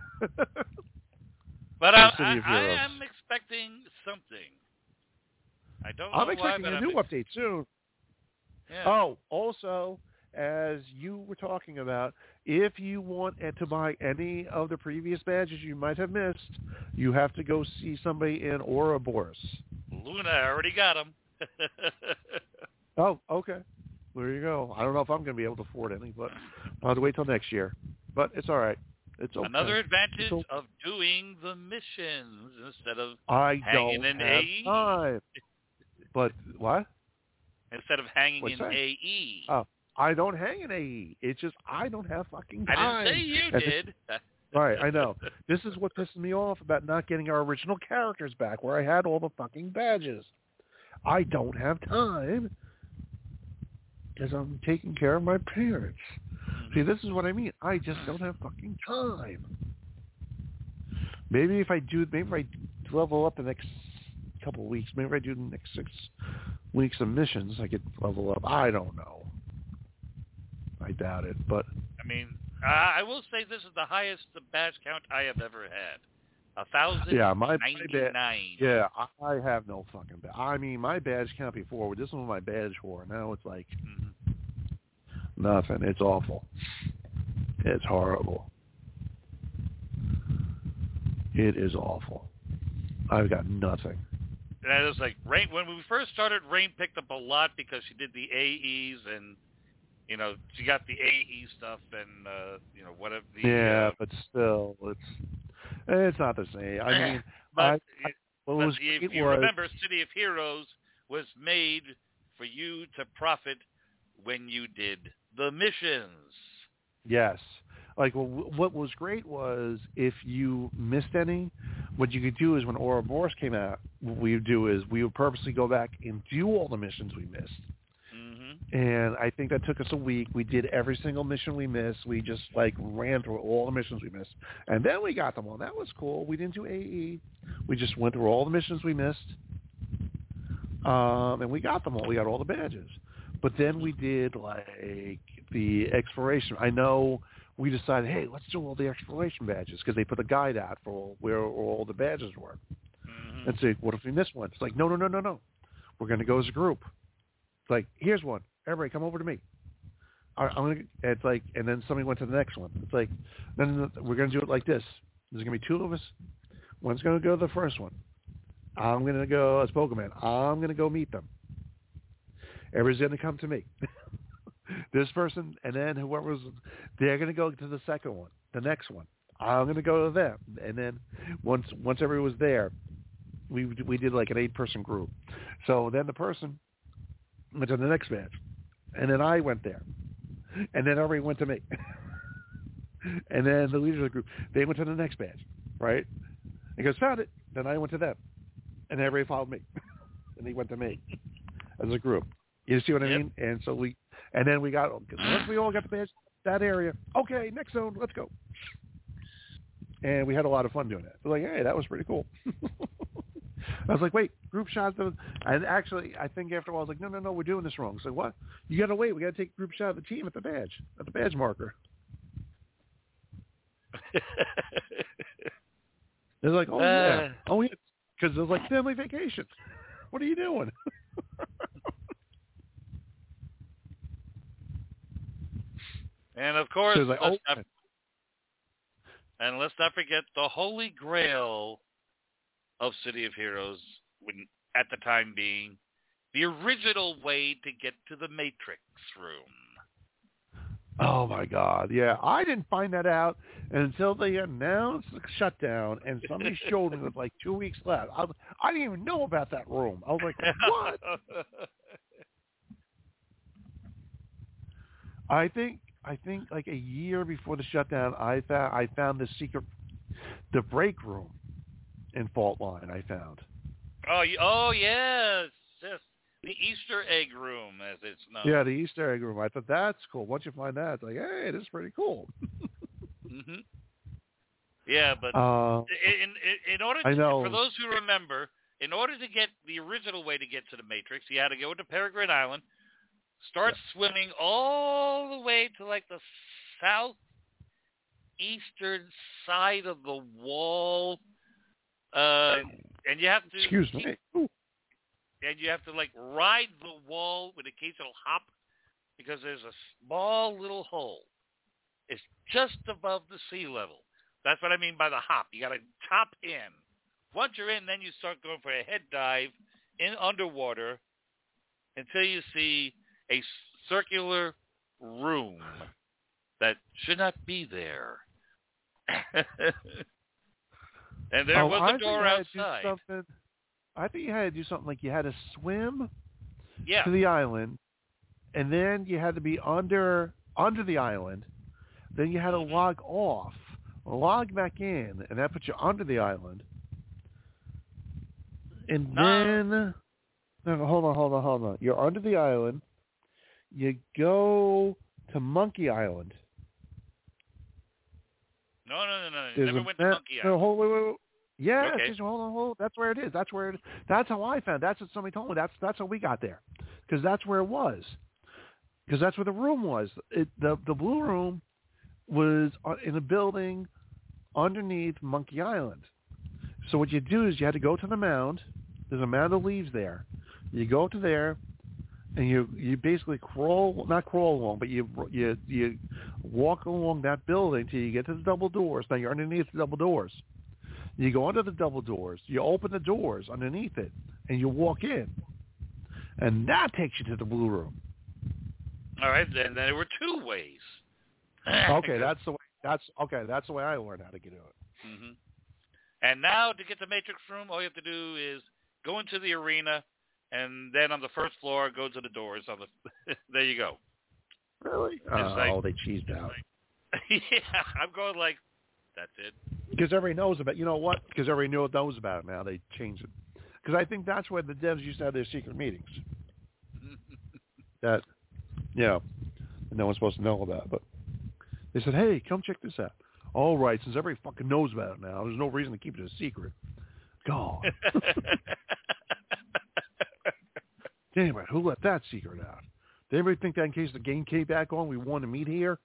But I,
City
I,
of
I
Heroes.
am expecting something. I don't know
I'm
why,
expecting
but
a
I'm
new
ex-
update soon.
Yeah.
Oh, also, as you were talking about, if you want to buy any of the previous badges you might have missed, you have to go see somebody in Ouroboros.
Luna, I already got him.
Oh, okay. There you go. I don't know if I'm going to be able to afford any, but I'll have to wait till next year. But it's all right. It's okay.
Another advantage
It's okay.
of doing the missions instead of
I
hanging
don't
in
have
A E.
time. But what?
Instead of hanging
What's
in
that?
A E.
Oh. I don't hang in A E. It's just I don't have fucking time.
I didn't say you
And
did.
Right, I know. This is what pisses me off about not getting our original characters back, where I had all the fucking badges. I don't have time because I'm taking care of my parents. See, this is what I mean. I just don't have fucking time. Maybe if I do, maybe if I level up the next couple of weeks, maybe if I do the next six weeks of missions, I could level up. I don't know. I doubt it, but
I mean, uh, I will say this is the highest badge count I have ever had. A thousand
yeah, my
ninety-nine.
Yeah, I, I have no fucking badge. I mean, my badge count before, this was my badge for. Now it's like mm-hmm. nothing. It's awful. It's horrible. It is awful. I've got nothing.
And I was like, Rain, when we first started, Rain picked up a lot because she did the A Es and, you know, she got the A E stuff and, uh, you know, whatever. The,
yeah,
uh,
but still, it's it's not the same. I mean,
but,
I, I,
but
was,
if you
was,
remember, City of Heroes was made for you to profit when you did the missions.
Yes. Like, well, what was great was if you missed any, what you could do is when Ouroboros came out, what we would do is we would purposely go back and do all the missions we missed. Mm-hmm. And I think that took us a week. We did every single mission we missed. We just, like, ran through all the missions we missed. And then we got them all. That was cool. We didn't do A E. We just went through all the missions we missed. Um, and we got them all. We got all the badges. But then we did, like, the exploration. I know... We decided, hey, let's do all the exploration badges because they put a guide out for where all the badges were. Mm-hmm. And say, what if we miss one? It's like, no, no, no, no, no. We're going to go as a group. It's like, here's one. Everybody, come over to me. I'm gonna, it's like, and then somebody went to the next one. It's like, then we're going to do it like this. There's going to be two of us. One's going to go to the first one. I'm going to go as Pokemon. I'm going to go meet them. Everybody's going to come to me. This person, and then whoever's, they're going to go to the second one, the next one. I'm going to go to them. And then once once everyone was there, we we did like an eight-person group. So then the person went to the next badge. And then I went there. And then everybody went to me. And then the leaders of the group, they went to the next badge, right? He goes, found it. Then I went to them. And everybody followed me. And they went to me as a group. You see what I
yep.
mean? And so we... And then we got, once we all got the badge, that area, okay, next zone, let's go. And we had a lot of fun doing that. We're like, hey, that was pretty cool. I was like, wait, group shots. Of, and actually, I think after a while, I was like, no, no, no, we're doing this wrong. So what? You got to wait. We got to take a group shot of the team at the badge, at the badge marker. They're like, oh, uh, yeah. Oh, yeah. Because it was like family vacation. What are you doing?
And of course,
so like,
let's
oh,
not, and let's not forget the holy grail of City of Heroes, when at the time being the original way to get to the Matrix room.
Oh my God! Yeah, I didn't find that out until they announced the shutdown, and somebody showed me with like two weeks left. I, was, I didn't even know about that room. I was like, what? I think. I think like a year before the shutdown, I found I found the secret, the break room, in Fault Line. I found.
Oh, oh yes, yes, the Easter egg room, as it's known.
Yeah, the Easter egg room. I thought that's cool. Once you find that, it's like, hey, this is pretty cool.
mm-hmm. Yeah, but
uh,
in, in in order to,
I know.
for those who remember, in order to get the original way to get to the Matrix, you had to go to Peregrine Island. Start yeah. swimming all the way to like the southeastern side of the wall, uh, and you have to
excuse
keep,
me, Ooh.
and you have to like ride the wall with occasional hop because there's a small little hole. It's just above the sea level. That's what I mean by the hop. You got to top in. Once you're in, then you start going for a head dive in underwater until you see a circular room that should not be there. And there
oh,
was
I
a door outside.
I think you had to do something like you had to swim
yeah.
to the island, and then you had to be under under the island. Then you had to log off, log back in, and that puts you under the island. And
No.
then, no, no, hold on, hold on, hold on. You're under the island. You go to Monkey Island.
No, no, no, no.
There's
Never
a
went
ma-
to Monkey
no,
Island.
hold, wait, wait, wait. Yeah,
Okay.
just hold on, hold on. That's where it is. That's where it is. That's how I found. That's what somebody told me. That's that's how we got there, because that's where it was. Because that's where the room was. It, the the blue room was in a building underneath Monkey Island. So what you do is you had to go to the mound. There's a mound of leaves there. You go to there, and you you basically crawl, not crawl along, but you you you walk along that building till you get to the double doors. Now you're underneath the double doors. You go under the double doors. You open the doors underneath it, and you walk in, and that takes you to the blue room.
All right, then there were two ways.
Okay, that's the way. That's okay. That's the way I learned how to get to it.
Mm-hmm. And now to get to Matrix Room, all you have to do is go into the arena, and then on the first floor, go to the doors. On the there you go.
Really?
It's
Oh,
like-
they cheesed out.
Yeah, I'm going like, that's it.
Because everybody knows about. You know what? Because everybody knew- knows about it now. They changed it. Because I think that's where the devs used to have their secret meetings. That, yeah, no one's supposed to know about. But they said, "Hey, come check this out." All right, since everybody fucking knows about it now, there's no reason to keep it a secret. God. Damn it, who let that secret out? Did anybody think that in case the game came back on, we wanted to meet here?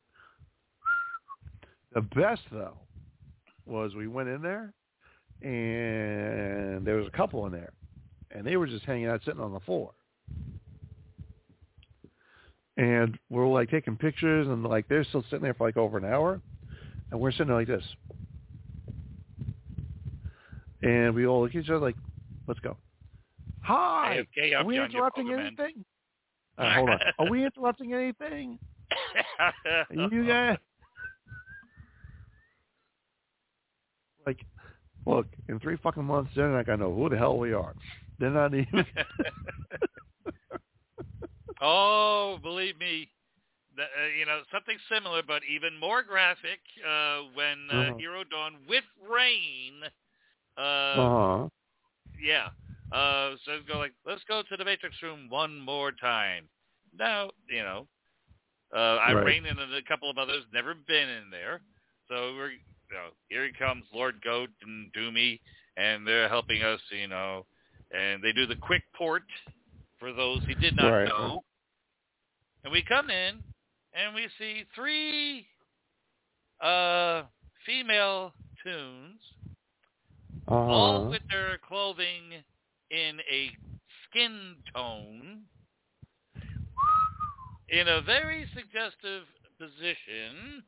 The best, though, was we went in there, and there was a couple in there, and they were just hanging out, sitting on the floor. And we're, like, taking pictures, and, like, they're still sitting there for, like, over an hour, and we're sitting there like this. And we all look at each other like, let's go. Hi!
Hey, okay, I'm
Are we
John, your
interrupting
Pokemon.
anything? Uh, hold on. Are we interrupting anything? You guys? Like, look, in three fucking months, they're not going to know who the hell we are. They're not even...
Oh, believe me, the, uh, you know, something similar, but even more graphic, uh, when uh,
Uh-huh.
Hero Dawn with rain, uh,
uh-huh.
yeah, uh, so go like, let's go to the Matrix Room one more time. Now, you know, uh, I
Right.
Rain and a couple of others never been in there, so we're, you know, here he comes, Lord Goat and Doomy, and they're helping us, you know, and they do the quick port for those who did not
Right.
know. And we come in, and we see three uh, female tunes,
Uh-huh.
all with their clothing in a skin tone, in a very suggestive position.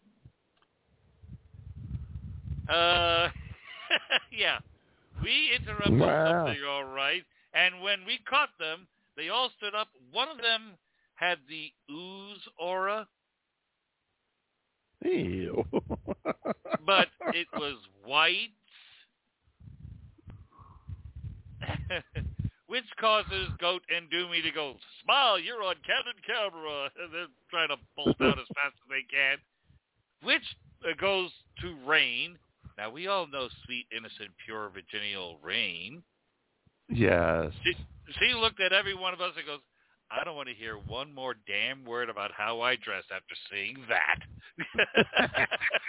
Uh, yeah, we interrupted
Wow.
something, all right. And when we caught them, they all stood up. One of them had the ooze aura,
Ew.
but it was white, which causes Goat and Doomy to go, smile, you're on candid camera. And they're trying to bolt out as fast as they can, which uh, goes to Rain. Now, we all know sweet, innocent, pure, virginal Rain.
Yes.
She, she looked at every one of us and goes, I don't want to hear one more damn word about how I dress after seeing that.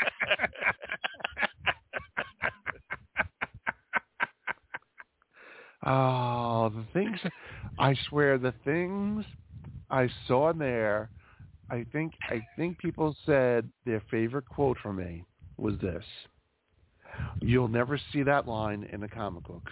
Oh, the things, I swear, the things I saw in there, I think, I think people said their favorite quote from me was this: "You'll never see that line in a comic book."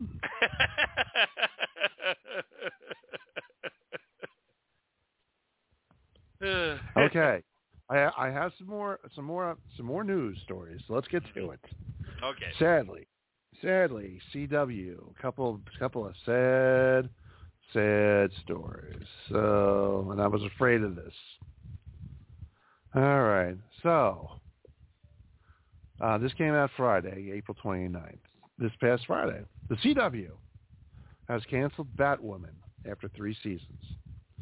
Okay, I I have some more some more some more news stories. So let's get to it.
Okay.
Sadly, sadly, C W, a couple couple of sad sad stories. So, and I was afraid of this. All right, so uh, this came out Friday, April twenty-ninth. This past Friday, the C W has canceled Batwoman after three seasons.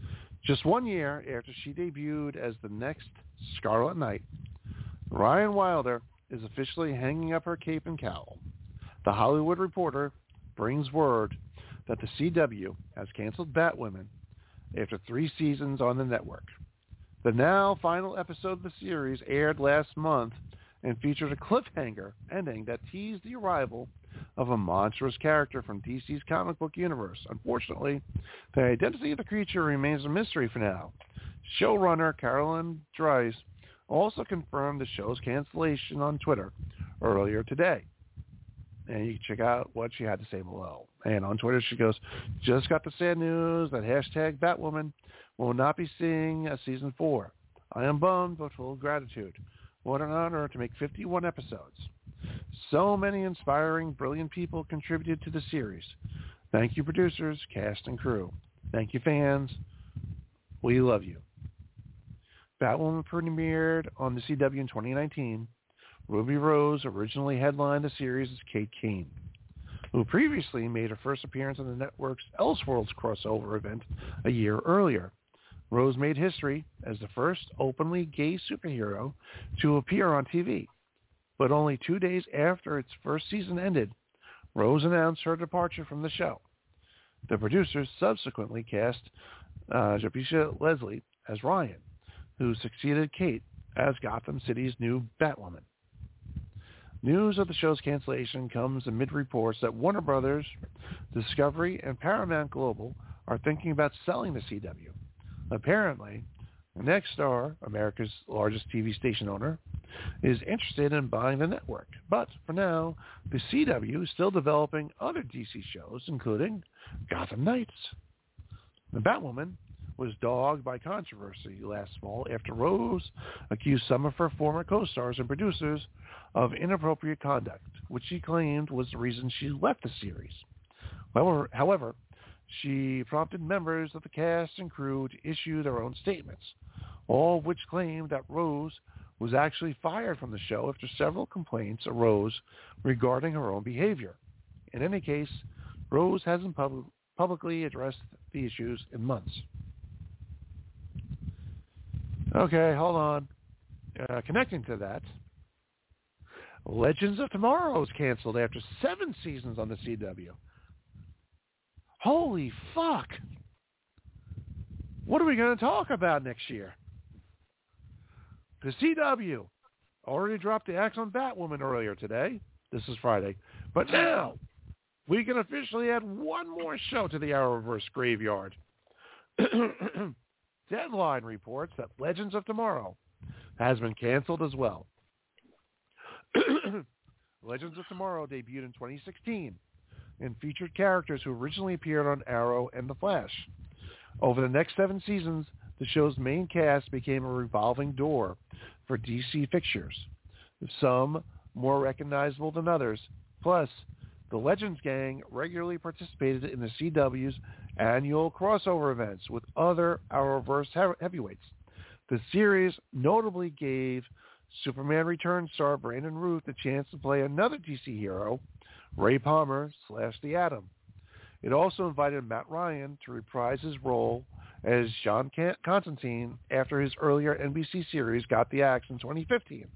Just one year after she debuted as the next Scarlet Knight, Ryan Wilder is officially hanging up her cape and cowl. The Hollywood Reporter brings word that the C W has canceled Batwoman after three seasons on the network. The now final episode of the series aired last month and featured a cliffhanger ending that teased the arrival of a monstrous character from D C's comic book universe. Unfortunately, the identity of the creature remains a mystery for now. Showrunner Carolyn Dries also confirmed the show's cancellation on Twitter earlier today. And you can check out what she had to say below. And on Twitter, she goes, just got the sad news that hashtag Batwoman will not be seeing a season four. I am bummed, but full of gratitude. What an honor to make fifty-one episodes. So many inspiring, brilliant people contributed to the series. Thank you, producers, cast, and crew. Thank you, fans. We love you. Batwoman premiered on the C W in twenty nineteen. Ruby Rose originally headlined the series as Kate Kane, who previously made her first appearance on the network's Elseworlds crossover event a year earlier. Rose made history as the first openly gay superhero to appear on T V. But only two days after its first season ended, Rose announced her departure from the show. The producers subsequently cast uh, Japisha Leslie as Ryan, who succeeded Kate as Gotham City's new Batwoman. News of the show's cancellation comes amid reports that Warner Brothers, Discovery, and Paramount Global are thinking about selling the C W. Apparently, Nexstar, America's largest T V station owner, is interested in buying the network. But for now, the C W is still developing other D C shows, including Gotham Knights. The Batwoman was dogged by controversy last fall after Rose accused some of her former co-stars and producers of inappropriate conduct, which she claimed was the reason she left the series. However, however, she prompted members of the cast and crew to issue their own statements, all of which claimed that Rose was actually fired from the show after several complaints arose regarding her own behavior. In any case, Rose hasn't pub- publicly addressed the issues in months. Okay, hold on. Uh, connecting to that, Legends of Tomorrow is canceled after seven seasons on the C W. Holy fuck! What are we going to talk about next year? The C W already dropped the axe on Batwoman earlier today. This is Friday. But now, we can officially add one more show to the Arrowverse graveyard. Deadline reports that Legends of Tomorrow has been canceled as well. Legends of Tomorrow debuted in twenty sixteen and featured characters who originally appeared on Arrow and The Flash. Over the next seven seasons, the show's main cast became a revolving door for D C fixtures, some more recognizable than others. Plus, the Legends gang regularly participated in the C W's annual crossover events with other Arrowverse heavyweights. The series notably gave Superman Returns star Brandon Routh the chance to play another D C hero, Ray Palmer slash the Atom. It also invited Matt Ryan to reprise his role as John Constantine after his earlier N B C series Got the Axe in twenty fifteen.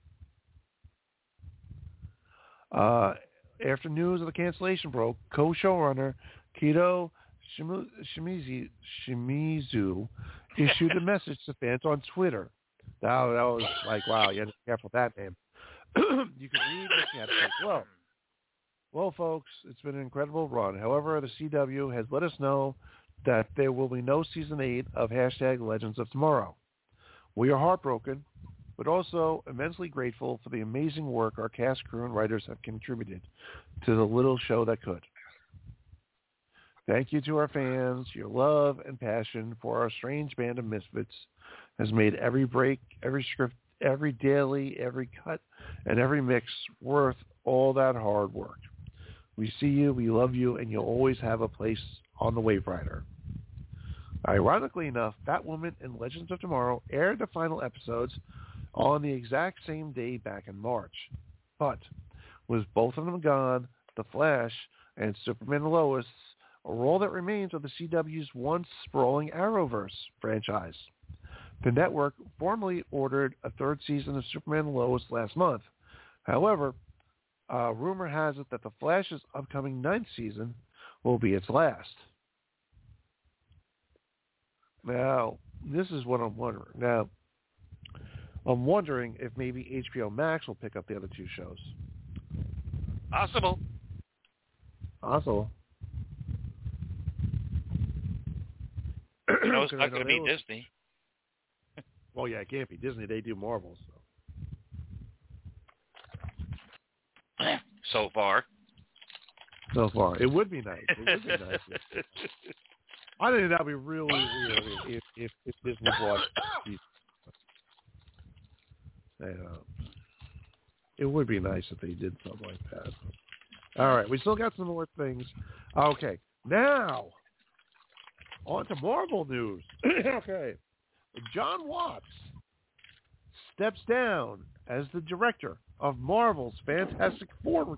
Uh, after news of the cancellation broke, co-showrunner Kido Shimizu, Shimizu issued a message to fans on Twitter. That, that was like, wow, you had to be careful with that name. You could read what you had to say. Well, well, folks, it's been an incredible run. However, the C W has let us know that there will be no season eight of hashtag Legends of Tomorrow. We are heartbroken, but also immensely grateful for the amazing work our cast, crew, and writers have contributed to the little show that could. Thank you to our fans. Your love and passion for our strange band of misfits has made every break, every script, every daily, every cut, and every mix worth all that hard work. We see you, we love you, and you'll always have a place on the Wave Rider. Ironically enough, Batwoman and Legends of Tomorrow aired the final episodes on the exact same day back in March. But with both of them gone, The Flash and Superman and Lois a role that remains of the C W's once sprawling Arrowverse franchise. The network formally ordered a third season of Superman and Lois last month. However, uh, rumor has it that The Flash's upcoming ninth season will be its last. Now, this is what I'm wondering. Now, I'm wondering if maybe H B O Max will pick up the other two shows.
Possible.
Possible.
You know, it's not going to be
will...
Disney.
Well, yeah, it can't be Disney. They do Marvel. So,
so far.
So far. It would be nice. It would be nice. I think that would be really weird if, if, if Disney bought these. Uh, it would be nice if they did something like that. All right, we still got some more things. Okay, now on to Marvel news. Okay, John Watts steps down as the director of Marvel's Fantastic Four.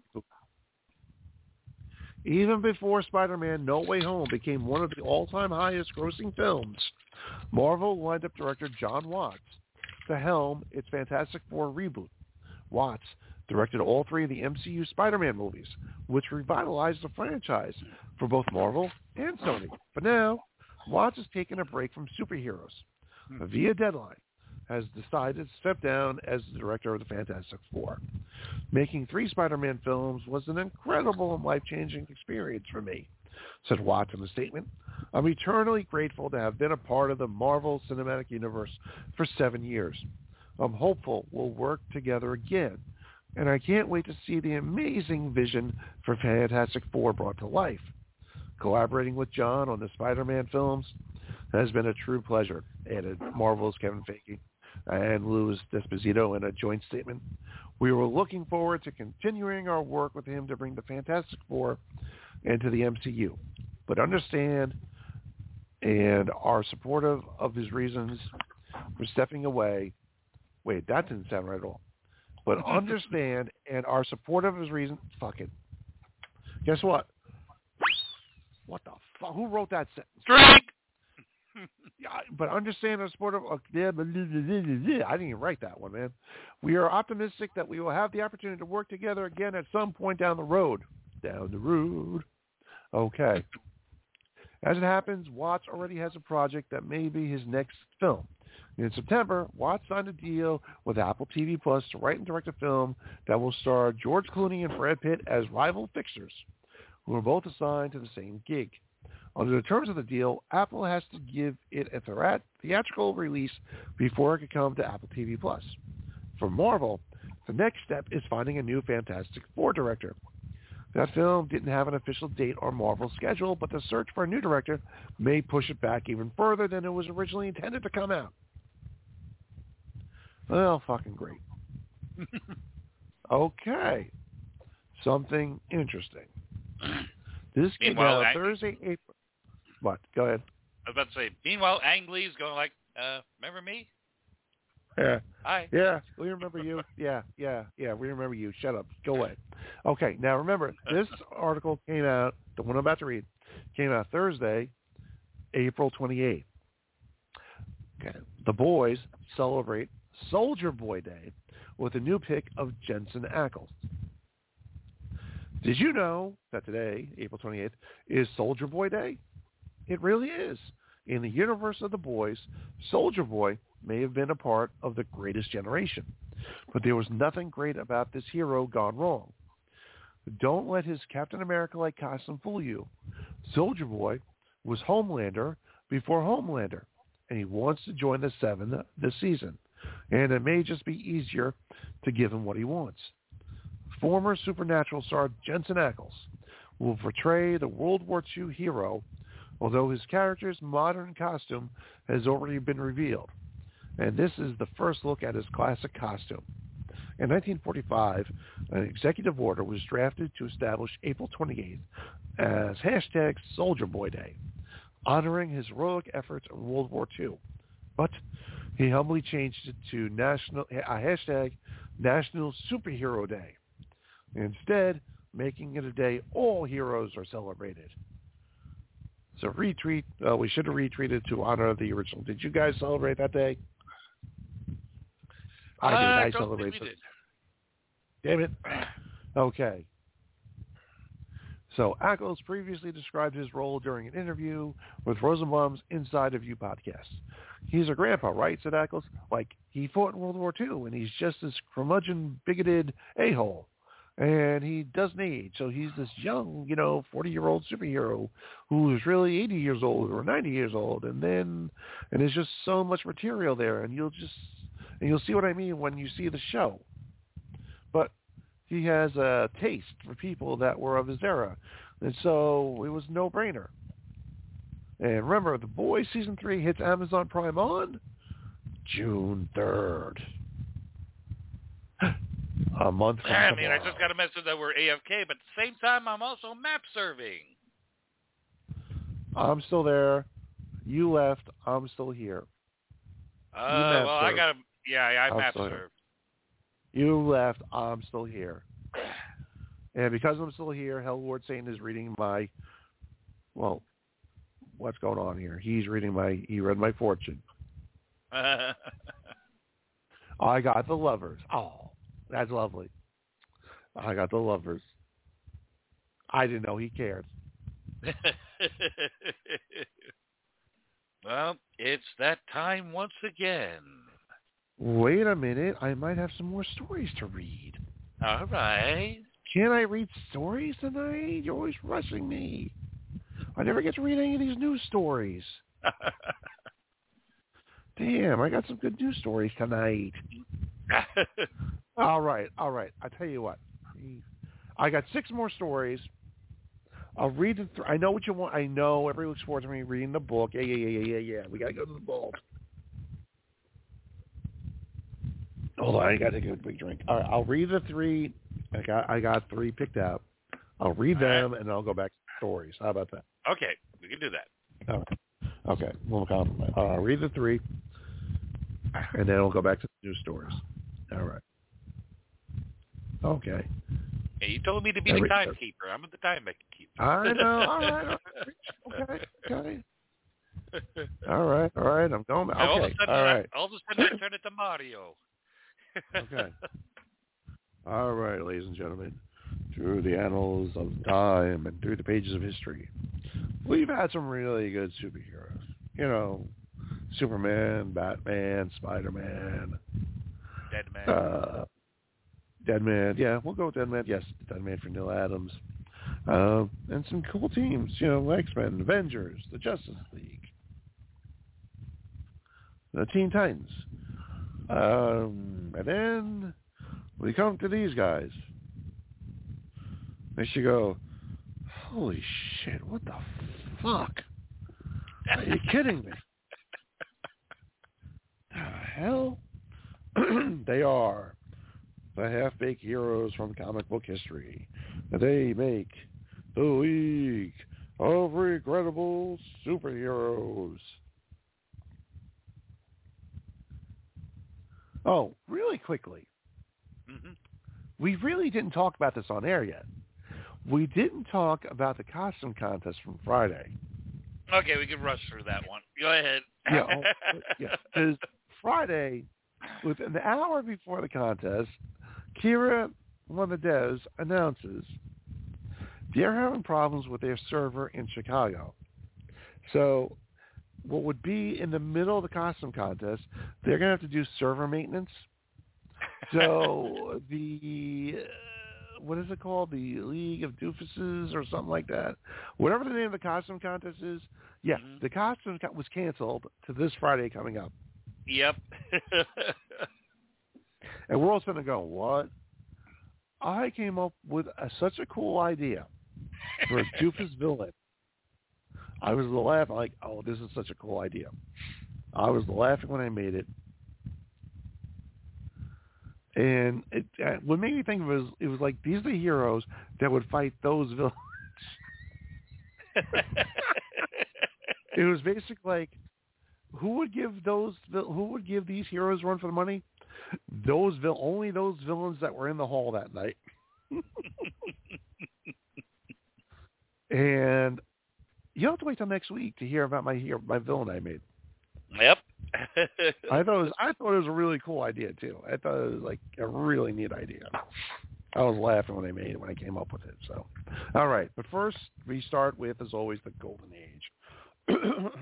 Even before Spider-Man No Way Home became one of the all-time highest-grossing films, Marvel lined up director John Watts to helm its Fantastic Four reboot. Watts directed all three of the M C U Spider-Man movies, which revitalized the franchise for both Marvel and Sony. But now, Watts has taken a break from superheroes. Via Deadline has decided to step down as the director of the Fantastic Four. Making three Spider-Man films was an incredible and life-changing experience for me, said Watts in a statement. I'm eternally grateful to have been a part of the Marvel Cinematic Universe for seven years. I'm hopeful we'll work together again, and I can't wait to see the amazing vision for Fantastic Four brought to life. Collaborating with John on the Spider-Man films has been a true pleasure, added Marvel's Kevin Feige and Louis D'Esposito in a joint statement. We were looking forward to continuing our work with him to bring the Fantastic Four into the M C U, but understand and are supportive of his reasons for stepping away. Wait, that didn't sound right at all. But understand and are supportive of his reasons. Fuck it. Guess what? What the fuck? Who wrote that sentence?
Drink!
Yeah, but understand and supportive of... I didn't even write that one, man. We are optimistic that we will have the opportunity to work together again at some point down the road. Down the road. Okay. As it happens, Watts already has a project that may be his next film. In September, Watts signed a deal with Apple T V Plus to write and direct a film that will star George Clooney and Brad Pitt as rival fixers, who are both assigned to the same gig. Under the terms of the deal, Apple has to give it a theatrical release before it can come to Apple T V Plus. For Marvel, the next step is finding a new Fantastic Four director. That film didn't have an official date or Marvel schedule, but the search for a new director may push it back even further than it was originally intended to come out. Well, fucking great. Okay. Something interesting. This came out
Ang-
Thursday, April. What? Go ahead.
I was about to say, meanwhile, Ang Lee's going like, uh, remember me?
Yeah.
Hi.
Yeah, we remember you. Yeah, yeah, yeah, we remember you. Shut up. Go away. Okay, now remember, this article came out, the one I'm about to read, came out Thursday, April twenty-eighth. Okay. The boys celebrate Soldier Boy Day with a new pick of Jensen Ackles. Did you know that today, April twenty-eighth, is Soldier Boy Day? It really is. In the universe of the boys, Soldier Boy may have been a part of the greatest generation, but there was nothing great about this hero gone wrong. Don't let his Captain America-like costume fool you. Soldier Boy was Homelander before Homelander, and he wants to join the Seven this season, and it may just be easier to give him what he wants. Former Supernatural star Jensen Ackles will portray the World War Two hero, although his character's modern costume has already been revealed. And this is the first look at his classic costume. In nineteen forty-five, an executive order was drafted to establish April twenty-eighth as hashtag Soldier Boy Day, honoring his heroic efforts in World War Two. But he humbly changed it to national uh, hashtag National Superhero Day, instead making it a day all heroes are celebrated. So retweet. Uh, we should have retweeted to honor the original. Did you guys celebrate that day? I did.
Uh,
I
I don't
celebrated.
think we did.
Damn it. Okay. So Ackles previously described his role during an interview with Rosenbaum's Inside of You podcast. He's a grandpa, right, said Ackles. Like, he fought in World War Two, and he's just this curmudgeon, bigoted a-hole. And he doesn't age. So he's this young, you know, forty-year-old superhero who is really eighty years old or ninety years old. And then, and there's just so much material there. And you'll just, and you'll see what I mean when you see the show. But he has a taste for people that were of his era. And so it was a no-brainer. And remember, The Boys Season three hits Amazon Prime on June third. A month from
I
tomorrow.
mean, I just got a message that we're A F K, but at the same time, I'm also map serving.
I'm still there. You left. I'm still here.
Uh, well, I
served.
got to, yeah, I
I'm
map
still here.
served.
You left. I'm still here. And because I'm still here, Hellward Satan is reading my, well, what's going on here? He's reading my, he read my fortune. I got the lovers. Oh, that's lovely. I got the lovers. I didn't know he cared.
Well, it's that time once again.
Wait a minute. I might have some more stories to read.
All right.
Can I read stories tonight? You're always rushing me. I never get to read any of these news stories. Damn, I got some good news stories tonight. All right, all right. I tell you what. I got six more stories. I'll read the. Th- I know what you want. I know everybody looks forward to me reading the book. Yeah, yeah, yeah, yeah, yeah. We gotta go to the vault. Hold on, I gotta take a big drink. All right, I'll read the three. I got, I got three picked out. I'll read
all
them
right.
and I'll go back to stories. How about that?
Okay, we can do that.
All right. Okay, we'll compromise. All right, I'll read the three, and then we'll go back to the news stories. All right. Okay.
Hey, you told me to be
Every-
the timekeeper. I'm the timekeeper.
I know. All right. All right. Okay. Okay. All right. All right. I'm going. Okay.
all of a sudden,
all
I,
right.
all of a sudden, I turn it to Mario.
Okay. All right, ladies and gentlemen. Through the annals of time and through the pages of history, we've had some really good superheroes. You know, Superman, Batman, Spider-Man.
Deadman.
Uh, Deadman, yeah, we'll go with Deadman. Yes, Deadman for Neil Adams. Uh, and some cool teams, you know, X-Men, Avengers, the Justice League, the Teen Titans. Um, and then we come to these guys. Makes you go, holy shit, what the fuck? Are you kidding me? The hell? They are the half-baked heroes from comic book history. They make the League of Regrettable Superheroes. Oh, really quickly.
Mm-hmm.
We really didn't talk about this on air yet. We didn't talk about the costume contest from Friday.
Okay, we can rush through that one. Go ahead.
Yeah, oh, yeah. Because Friday, within the hour before the contest, Kira, one of the devs, announces they're having problems with their server in Chicago. So what would be in the middle of the costume contest, they're going to have to do server maintenance. So the, uh, what is it called? The League of Doofuses or something like that. Whatever the name of the costume contest is, yeah, mm-hmm. the costume co- was canceled to this Friday coming up.
Yep.
And we're all sitting there going, what? I came up with a, such a cool idea for a doofus villain. I was laughing like, oh, this is such a cool idea. I was laughing when I made it. And it, uh, what made me think of it was, it was like, these are the heroes that would fight those villains. It was basically like, who would give those, who would give these heroes run for the money? Those vil- only those villains that were in the hall that night. And you'll have to wait till next week to hear about my hero, my villain I made.
Yep.
I thought it was, I thought it was a really cool idea too. I thought it was like a really neat idea. I was laughing when I made it, when I came up with it. So, all right. But first, we start with, as always, the Golden Age.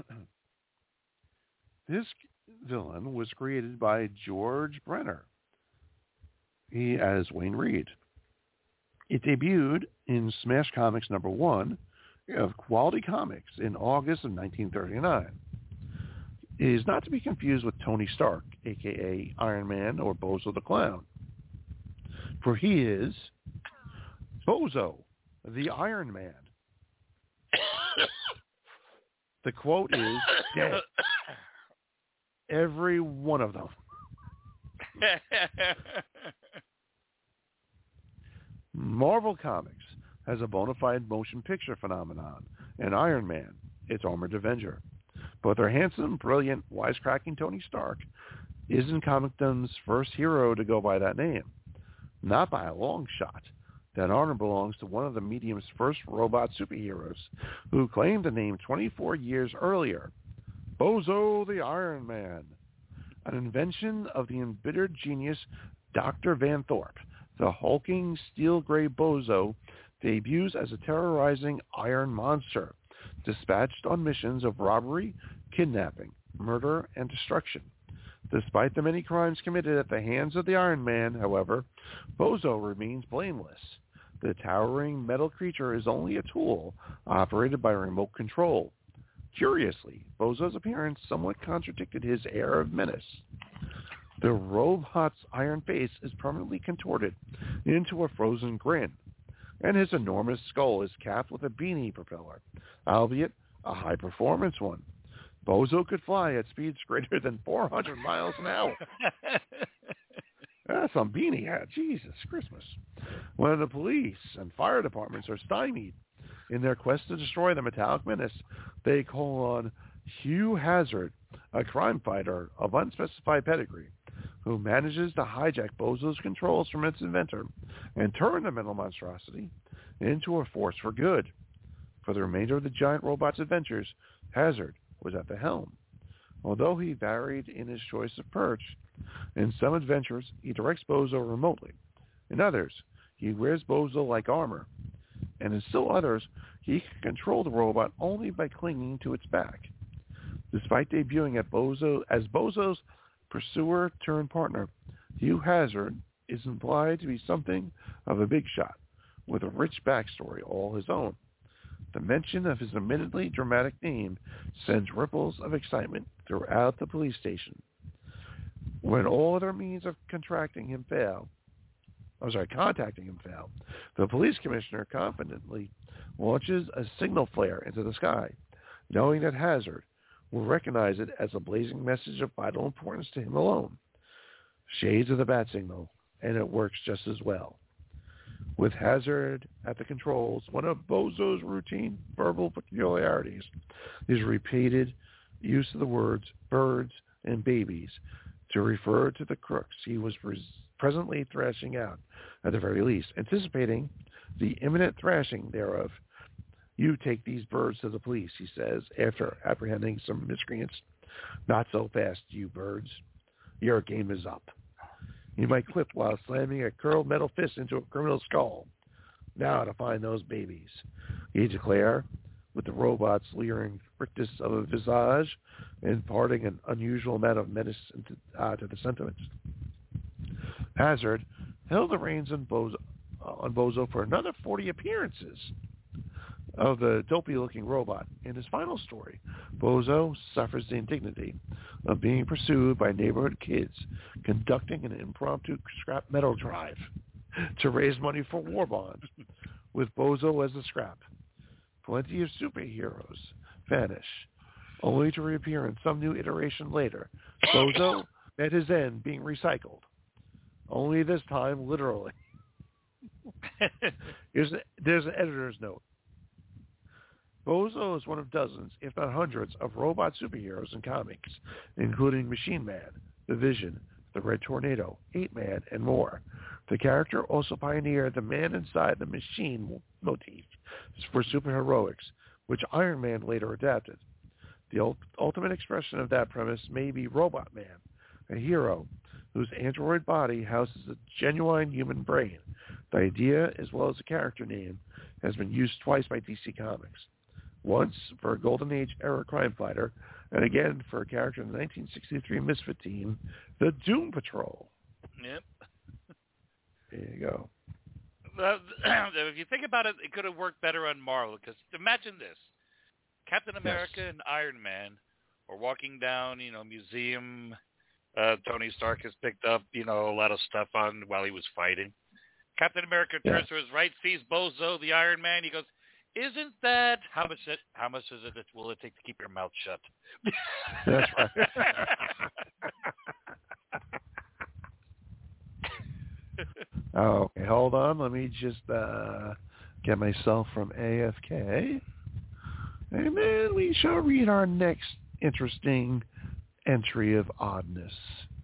This villain was created by George Brenner, he as Wayne Reed. It debuted in Smash Comics number one of Quality Comics in August of nineteen thirty-nine. It is not to be confused with Tony Stark, a k a. Iron Man or Bozo the Clown, for he is Bozo, the Iron Man. The quote is dead. Every one of them. Marvel Comics has a bona fide motion picture phenomenon, and Iron Man, its armored Avenger. Both are handsome, brilliant, wisecracking Tony Stark isn't comicdom's first hero to go by that name. Not by a long shot. That honor belongs to one of the medium's first robot superheroes, who claimed the name twenty-four years earlier, Bozo the Iron Man, an invention of the embittered genius Doctor Van Thorpe. The hulking steel-gray Bozo debuts as a terrorizing iron monster, dispatched on missions of robbery, kidnapping, murder, and destruction. Despite the many crimes committed at the hands of the Iron Man, however, Bozo remains blameless. The towering metal creature is only a tool operated by remote control. Curiously, Bozo's appearance somewhat contradicted his air of menace. The robot's iron face is permanently contorted into a frozen grin, and his enormous skull is capped with a beanie propeller, albeit a high-performance one. Bozo could fly at speeds greater than four hundred miles an hour. That's some beanie hat. Jesus Christmas. When the police and fire departments are stymied in their quest to destroy the metallic menace, they call on Hugh Hazard, a crime fighter of unspecified pedigree, who manages to hijack Bozo's controls from its inventor and turn the metal monstrosity into a force for good. For the remainder of the giant robot's adventures, Hazard was at the helm. Although he varied in his choice of perch, in some adventures he directs Bozo remotely. In others, he wears Bozo like armor. And in still others, he can control the robot only by clinging to its back. Despite debuting at Bozo as Bozo's pursuer-turned-partner, Hugh Hazard is implied to be something of a big shot, with a rich backstory all his own. The mention of his admittedly dramatic name sends ripples of excitement throughout the police station. When all other means of contracting him fail, I'm sorry, contacting him fail, the police commissioner confidently launches a signal flare into the sky, knowing that Hazard will recognize it as a blazing message of vital importance to him alone. Shades of the bat signal, and it works just as well. With Hazard at the controls, one of Bozo's routine verbal peculiarities is repeated use of the words birds and babies to refer to the crooks he was pres- presently thrashing out, at the very least, anticipating the imminent thrashing thereof. You take these birds to the police, he says, after apprehending some miscreants. Not so fast, you birds. Your game is up. He might clip while slamming a curled metal fist into a criminal's skull. Now to find those babies, he declared, with the robot's leering rictus of a visage, imparting an unusual amount of menace into, uh, to the sentiments. Hazard held the reins on Bozo, uh, on Bozo for another forty appearances of the dopey-looking robot. In his final story, Bozo suffers the indignity of being pursued by neighborhood kids conducting an impromptu scrap metal drive to raise money for war bonds, with Bozo as the scrap. Plenty of superheroes vanish, only to reappear in some new iteration later. Bozo met his end being recycled, only this time literally. Here's a, there's an editor's note. Bozo is one of dozens, if not hundreds, of robot superheroes in comics, including Machine Man, the Vision, the Red Tornado, Eight Man, and more. The character also pioneered the man inside the machine motif for superheroics, which Iron Man later adapted. The ult- ultimate expression of that premise may be Robot Man, a hero whose android body houses a genuine human brain. The idea, as well as the character name, has been used twice by D C Comics. Once for a Golden Age era crime fighter, and again for a character in the nineteen sixty-three Misfit team, the Doom Patrol.
Yep.
There you go.
Uh, if you think about it, it could have worked better on Marvel, because imagine this. Captain America
Yes.
and Iron Man are walking down, you know, museum. Uh, Tony Stark has picked up, you know, a lot of stuff on while he was fighting. Captain America turns
Yes.
to his right, sees Bozo, the Iron Man. He goes, "Isn't that how much? It, how much is it? Will it take to keep your mouth shut?"
That's right. Okay, hold on. Let me just uh, get myself from A F K. And then we shall read our next interesting entry of oddness.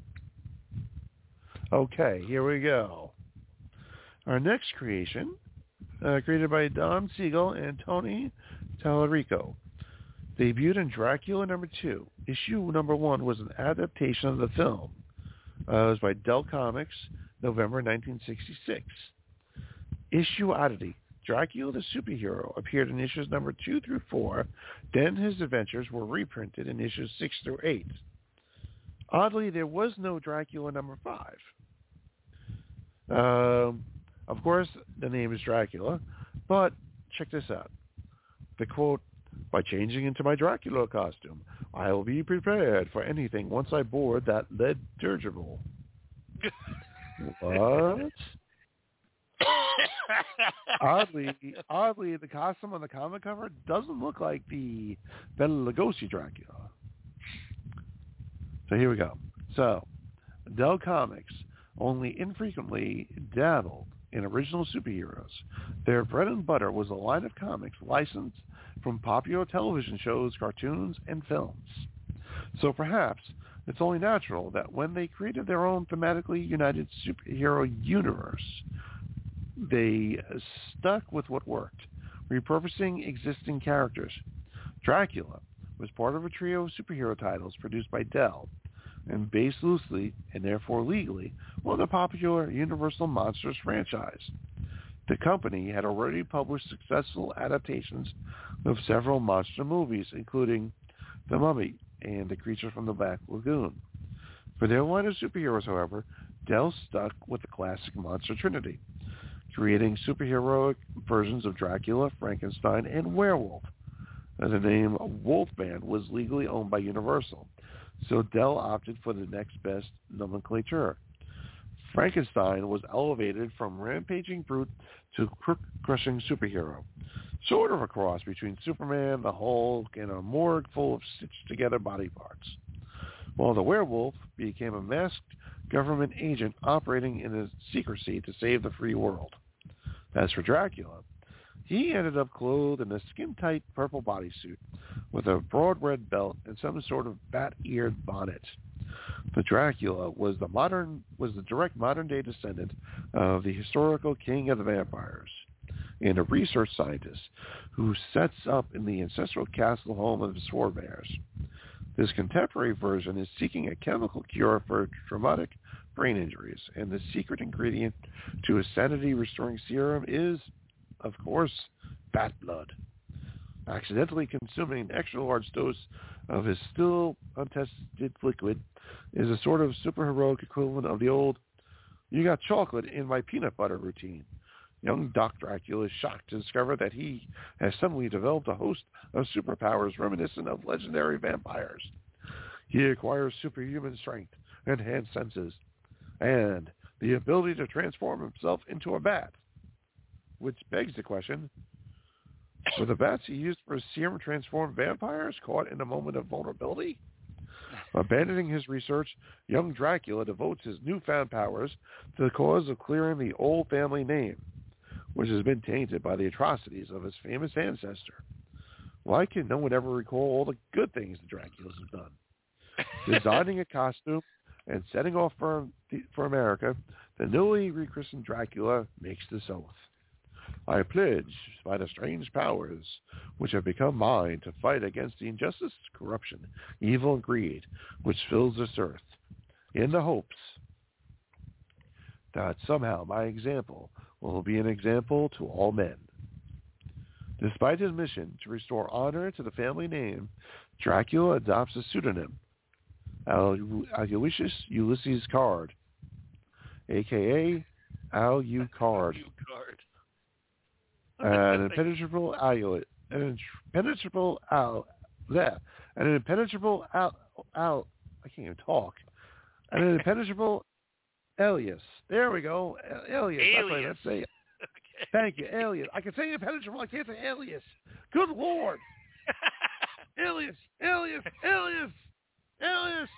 Okay, here we go. Our next creation, uh, created by Don Siegel and Tony Tallarico, debuted in Dracula number two. Issue number one was an adaptation of the film. Uh, it was by Dell Comics, November nineteen sixty-six. Issue oddity. Dracula the superhero appeared in issues number two through four. Then his adventures were reprinted in issues six through eight. Oddly, there was no Dracula number five. Um, of course, the name is Dracula, but check this out. The quote, "By changing into my Dracula costume, I will be prepared for anything once I board that lead dirigible." What? oddly, oddly, the costume on the comic cover doesn't look like the Bela Lugosi Dracula. So here we go. So, Dell Comics only infrequently dabbled in original superheroes. Their bread and butter was a line of comics licensed from popular television shows, cartoons, and films. So perhaps it's only natural that when they created their own thematically united superhero universe, they stuck with what worked, repurposing existing characters. Dracula was part of a trio of superhero titles produced by Dell and based loosely, and therefore legally, on the popular Universal Monsters franchise. The company had already published successful adaptations of several monster movies, including The Mummy and The Creature from the Black Lagoon. For their line of superheroes, however, Dell stuck with the classic monster trinity, creating superheroic versions of Dracula, Frankenstein, and Werewolf. And the name Wolfman was legally owned by Universal, so Dell opted for the next best nomenclature. Frankenstein was elevated from rampaging brute to crook-crushing superhero, sort of a cross between Superman, the Hulk, and a morgue full of stitched-together body parts. While the werewolf became a masked government agent operating in a secrecy to save the free world. As for Dracula, he ended up clothed in a skin-tight purple bodysuit with a broad red belt and some sort of bat-eared bonnet. The Dracula was the modern was the direct modern-day descendant of the historical king of the vampires and a research scientist who sets up in the ancestral castle home of his forebears. This contemporary version is seeking a chemical cure for traumatic brain injuries, and the secret ingredient to his sanity-restoring serum is, of course, bat blood. Accidentally consuming an extra-large dose of his still untested liquid is a sort of superheroic equivalent of the old "you got chocolate in my peanut butter" routine. Young Doc Dracula is shocked to discover that he has suddenly developed a host of superpowers reminiscent of legendary vampires. He acquires superhuman strength, enhanced senses, and the ability to transform himself into a bat. Which begs the question, were the bats he used for serum transformed vampires caught in a moment of vulnerability? Abandoning his research, young Dracula devotes his newfound powers to the cause of clearing the old family name, which has been tainted by the atrocities of his famous ancestor. Why can no one ever recall all the good things the Draculas have done? Designing a costume and setting off for, for America, the newly rechristened Dracula makes this oath. I pledge by the strange powers which have become mine to fight against the injustice, corruption, evil, and greed which fills this earth, in the hopes that somehow my example will be an example to all men. Despite his mission to restore honor to the family name, Dracula adopts a pseudonym, Aloysius Ulysses Card, a k a. Alucard. An impenetrable Al, an impenetrable Al, that, an impenetrable Al, Al, I can't even talk. An impenetrable alias. There we go. Alias.
Alias.
That's right. Let's say it. Okay. Thank you. Alias. I can say impenetrable. I can't say alias. Good Lord. alias. Alias. Alias. Alias.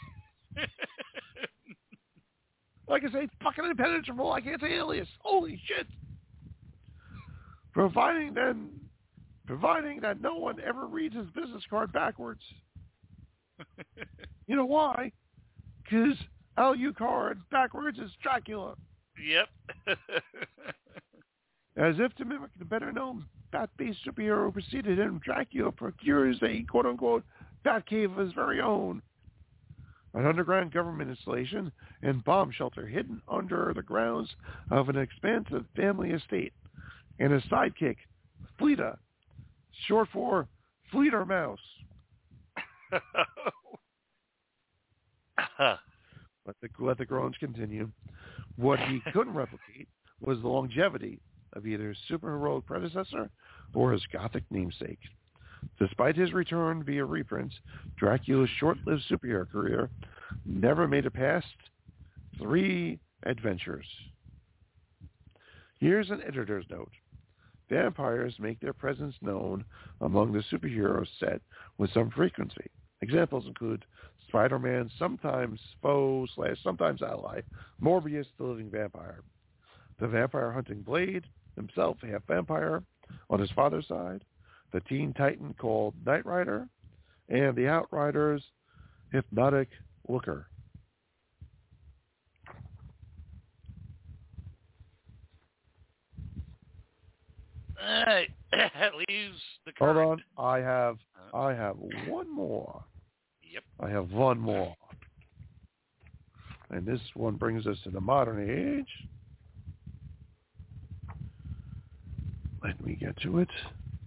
I can say fucking impenetrable. I can't say alias. Holy shit. Providing then, providing that no one ever reads his business card backwards. You know why? Because Alucard backwards is Dracula.
Yep.
As if to mimic the better-known bat-based superhero who preceded him, Dracula procures a quote-unquote bat cave of his very own. An underground government installation and bomb shelter hidden under the grounds of an expansive family estate. And his sidekick, Fleeta, short for Fleeter Mouse. Let the, let the groans continue. What he couldn't replicate was the longevity of either his superheroic predecessor or his gothic namesake. Despite his return via reprints, Dracula's short-lived superhero career never made it past three adventures. Here's an editor's note. Vampires make their presence known among the superhero set with some frequency. Examples include Spider-Man, sometimes foe slash sometimes ally, Morbius, the living vampire, the vampire hunting Blade, himself half vampire on his father's side, the Teen Titan called Knight Rider, and the Outriders' Hypnotic Looker.
All right. That leaves the current.
Hold on. I have I have one more.
Yep.
I have one more. And this one brings us to the modern age. Let me get to it.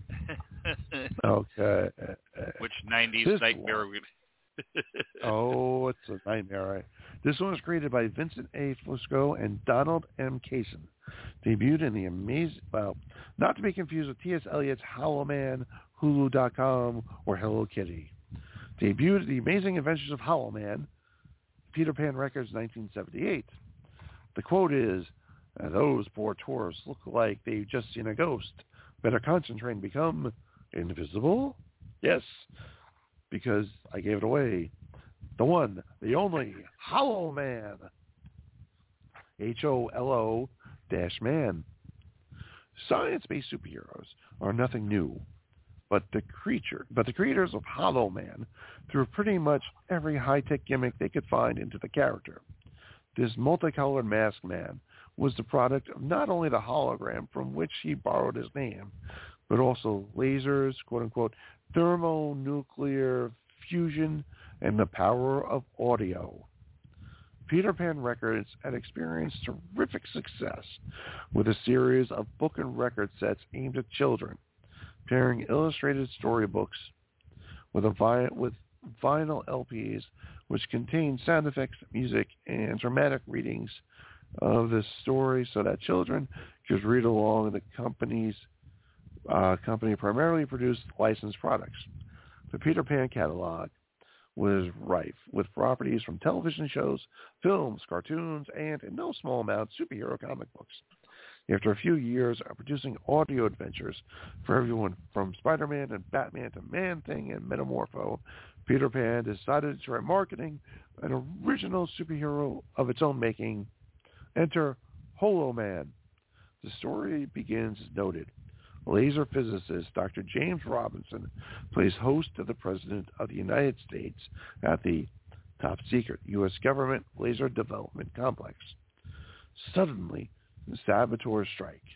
Okay.
Which nineties
This
nightmare
one.
would...
Oh, it's a nightmare. Right? This one was created by Vincent A. Fusco and Donald M. Kaysen. Debuted in the amazing, well, not to be confused with T S. Eliot's Hollow Man, Hulu dot com, or Hello Kitty. Debuted The Amazing Adventures of Hollow Man, Peter Pan Records, nineteen seventy-eight. The quote is, those poor tourists look like they've just seen a ghost. Better concentrate and become invisible? Yes, because I gave it away. The one, the only, Hollow Man. H O L O dash man. Science-based superheroes are nothing new, but the creature, but the creators of Hollow Man threw pretty much every high-tech gimmick they could find into the character. This multicolored masked man was the product of not only the hologram from which he borrowed his name, but also lasers, quote-unquote, thermonuclear fusion, and the power of audio. Peter Pan Records had experienced terrific success with a series of book and record sets aimed at children, pairing illustrated storybooks with, a vi- with vinyl L Ps which contained sound effects, music, and dramatic readings of the story so that children could read along. The company's uh, company primarily produced licensed products. The Peter Pan catalog was rife with properties from television shows, films, cartoons, and, in no small amount, superhero comic books. After a few years of producing audio adventures for everyone from Spider-Man and Batman to Man-Thing and Metamorpho, Peter Pan decided to try marketing an original superhero of its own making. Enter Hollow Man. The story begins as noted. Laser physicist Doctor James Robinson plays host to the President of the United States at the top-secret U S government laser development complex. Suddenly, the saboteurs strike,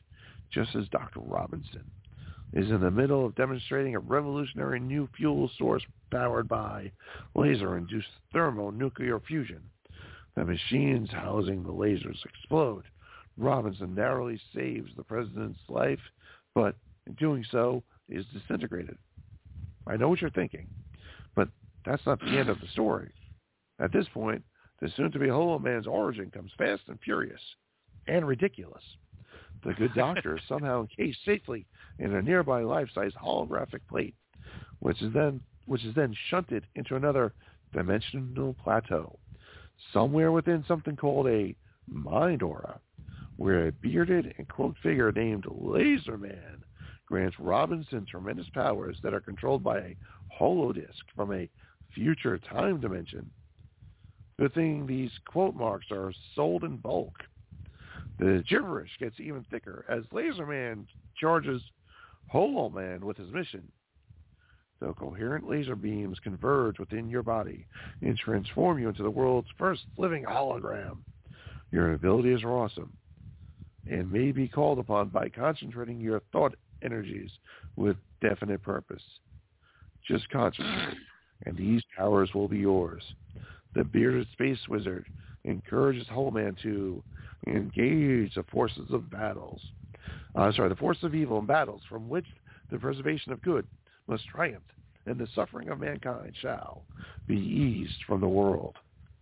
just as Doctor Robinson is in the middle of demonstrating a revolutionary new fuel source powered by laser-induced thermonuclear fusion. The machines housing the lasers explode. Robinson narrowly saves the president's life, but in doing so is disintegrated. I know what you're thinking, but that's not the end of the story. At this point, the soon-to-be Holo Man's origin comes fast and furious, and ridiculous. The good doctor is somehow encased safely in a nearby life-size holographic plate, which is then which is then shunted into another dimensional plateau, somewhere within something called a mind aura, where a bearded and cloaked figure named Laserman grants Robinson tremendous powers that are controlled by a holodisc from a future time dimension. Good thing these quote marks are sold in bulk. The gibberish gets even thicker as Laserman charges Holo Man with his mission. The coherent laser beams converge within your body and transform you into the world's first living hologram. Your abilities are awesome and may be called upon by concentrating your thought energies with definite purpose. Just concentrate, and these powers will be yours. The bearded space wizard encourages Holo Man to engage the forces of battles. Uh, sorry, the forces of evil in battles from which the preservation of good must triumph, and the suffering of mankind shall be eased from the world.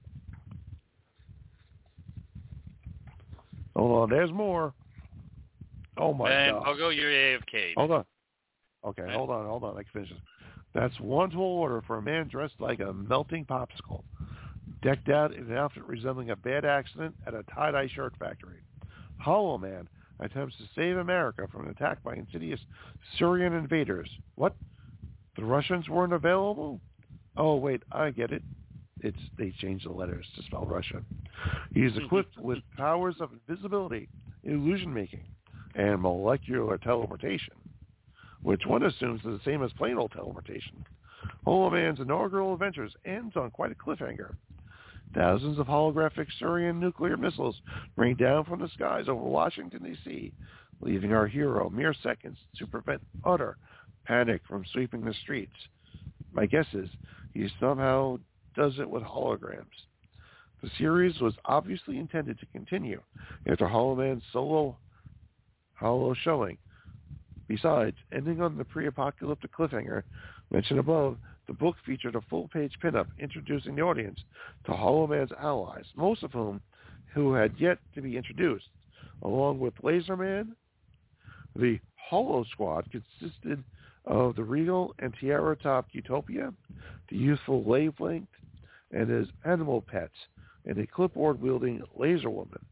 Hold on, there's more. Oh my
and
God!
I'll go. You're A F K.
Hold on. Okay,
Right.
hold on, hold on. I can finish this. That's one tall order for a man dressed like a melting popsicle, decked out in an outfit resembling a bad accident at a tie-dye shirt factory. Holo Man attempts to save America from an attack by insidious Syrian invaders. What? The Russians weren't available? Oh, wait, I get it. It's they changed the letters to spell Russia. He is equipped with powers of invisibility, illusion-making, and molecular teleportation, which one assumes is the same as plain old teleportation. Holo Man's inaugural adventures ends on quite a cliffhanger. Thousands of holographic Syrian nuclear missiles rain down from the skies over Washington, D C, leaving our hero mere seconds to prevent utter panic from sweeping the streets. My guess is he somehow does it with holograms. The series was obviously intended to continue after Holo Man's solo holo showing. Besides, ending on the pre-apocalyptic cliffhanger mentioned above, the book featured a full-page pinup introducing the audience to Holo Man's allies, most of whom who had yet to be introduced. Along with Laserman, the Holo Squad consisted of the regal and tiara-topped Utopia, the youthful Wavelength, and his animal pets, and a clipboard-wielding Laser Woman.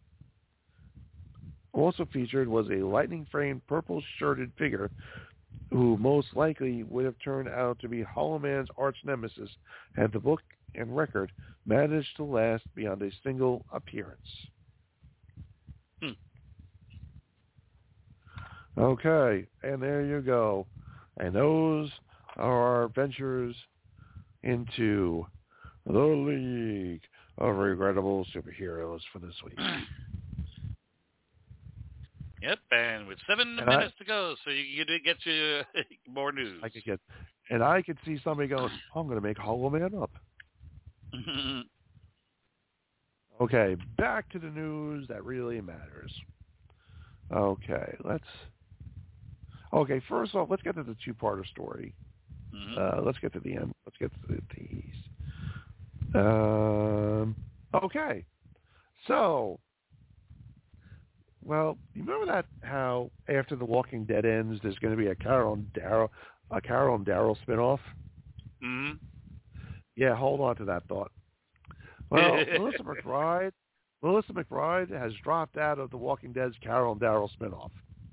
Also featured was a lightning-framed, purple-shirted figure who most likely would have turned out to be Holo Man's arch nemesis had the book and record managed to last beyond a single appearance.
Hmm.
Okay, and there you go. And those are our ventures into the League of Regrettable Superheroes for this week.
Yep, and with seven
And
minutes
I,
to go, so you, you did get you more news.
I could get, and I could see somebody going, oh, I'm going to make Holo Man up. Okay, back to the news that really matters. Okay, let's. Okay, first off, let's get to the two-parter story.
Mm-hmm.
Uh, let's get to the end. Let's get to these. Um, okay, so, well, you remember that how after The Walking Dead ends, there's going to be a Carol and Daryl, a Carol and Daryl spinoff?
Mm-hmm.
Yeah, hold on to that thought. Well, Melissa McBride, Melissa McBride has dropped out of The Walking Dead's Carol and Daryl spinoff.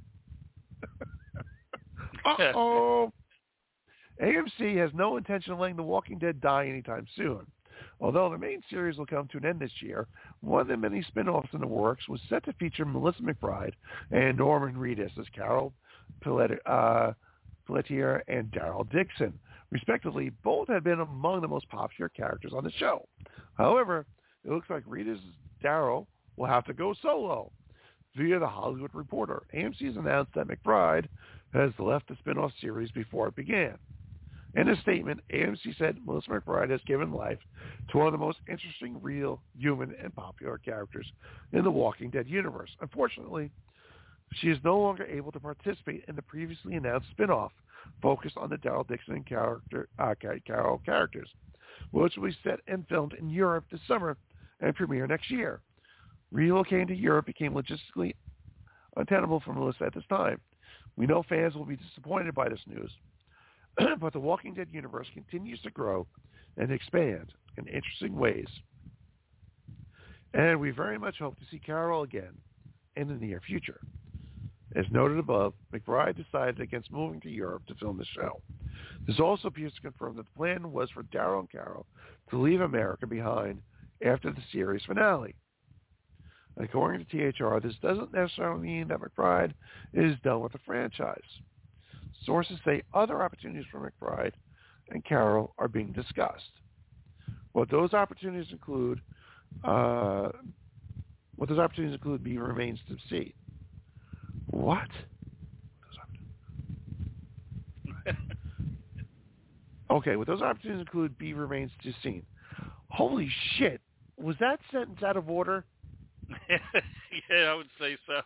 Uh-oh. A M C has no intention of letting The Walking Dead die anytime soon. Although the main series will come to an end this year, one of the many spin-offs in the works was set to feature Melissa McBride and Norman Reedus as Carol Pellet- uh, Pelletier and Daryl Dixon. Respectively, both had been among the most popular characters on the show. However, it looks like Reedus' Daryl will have to go solo. Via The Hollywood Reporter, A M C has announced that McBride has left the spin-off series before it began. In a statement, A M C said Melissa McBride has given life to one of the most interesting, real, human, and popular characters in the Walking Dead universe. Unfortunately, she is no longer able to participate in the previously announced spin-off focused on the Daryl Dixon and character, uh, Carol characters, which will be set and filmed in Europe this summer and premiere next year. Relocating to Europe became logistically untenable for Melissa at this time. We know fans will be disappointed by this news, but the Walking Dead universe continues to grow and expand in interesting ways. And we very much hope to see Carol again in the near future. As noted above, McBride decided against moving to Europe to film the show. This also appears to confirm that the plan was for Daryl and Carol to leave America behind after the series finale. According to T H R, this doesn't necessarily mean that McBride is done with the franchise. Sources say other opportunities for McBride and Carol are being discussed. What those opportunities include, uh, what those opportunities include, be remains to see. What? Okay, what those opportunities include, be remains to be seen. Holy shit! Was that sentence out of order?
Yeah, I would say so.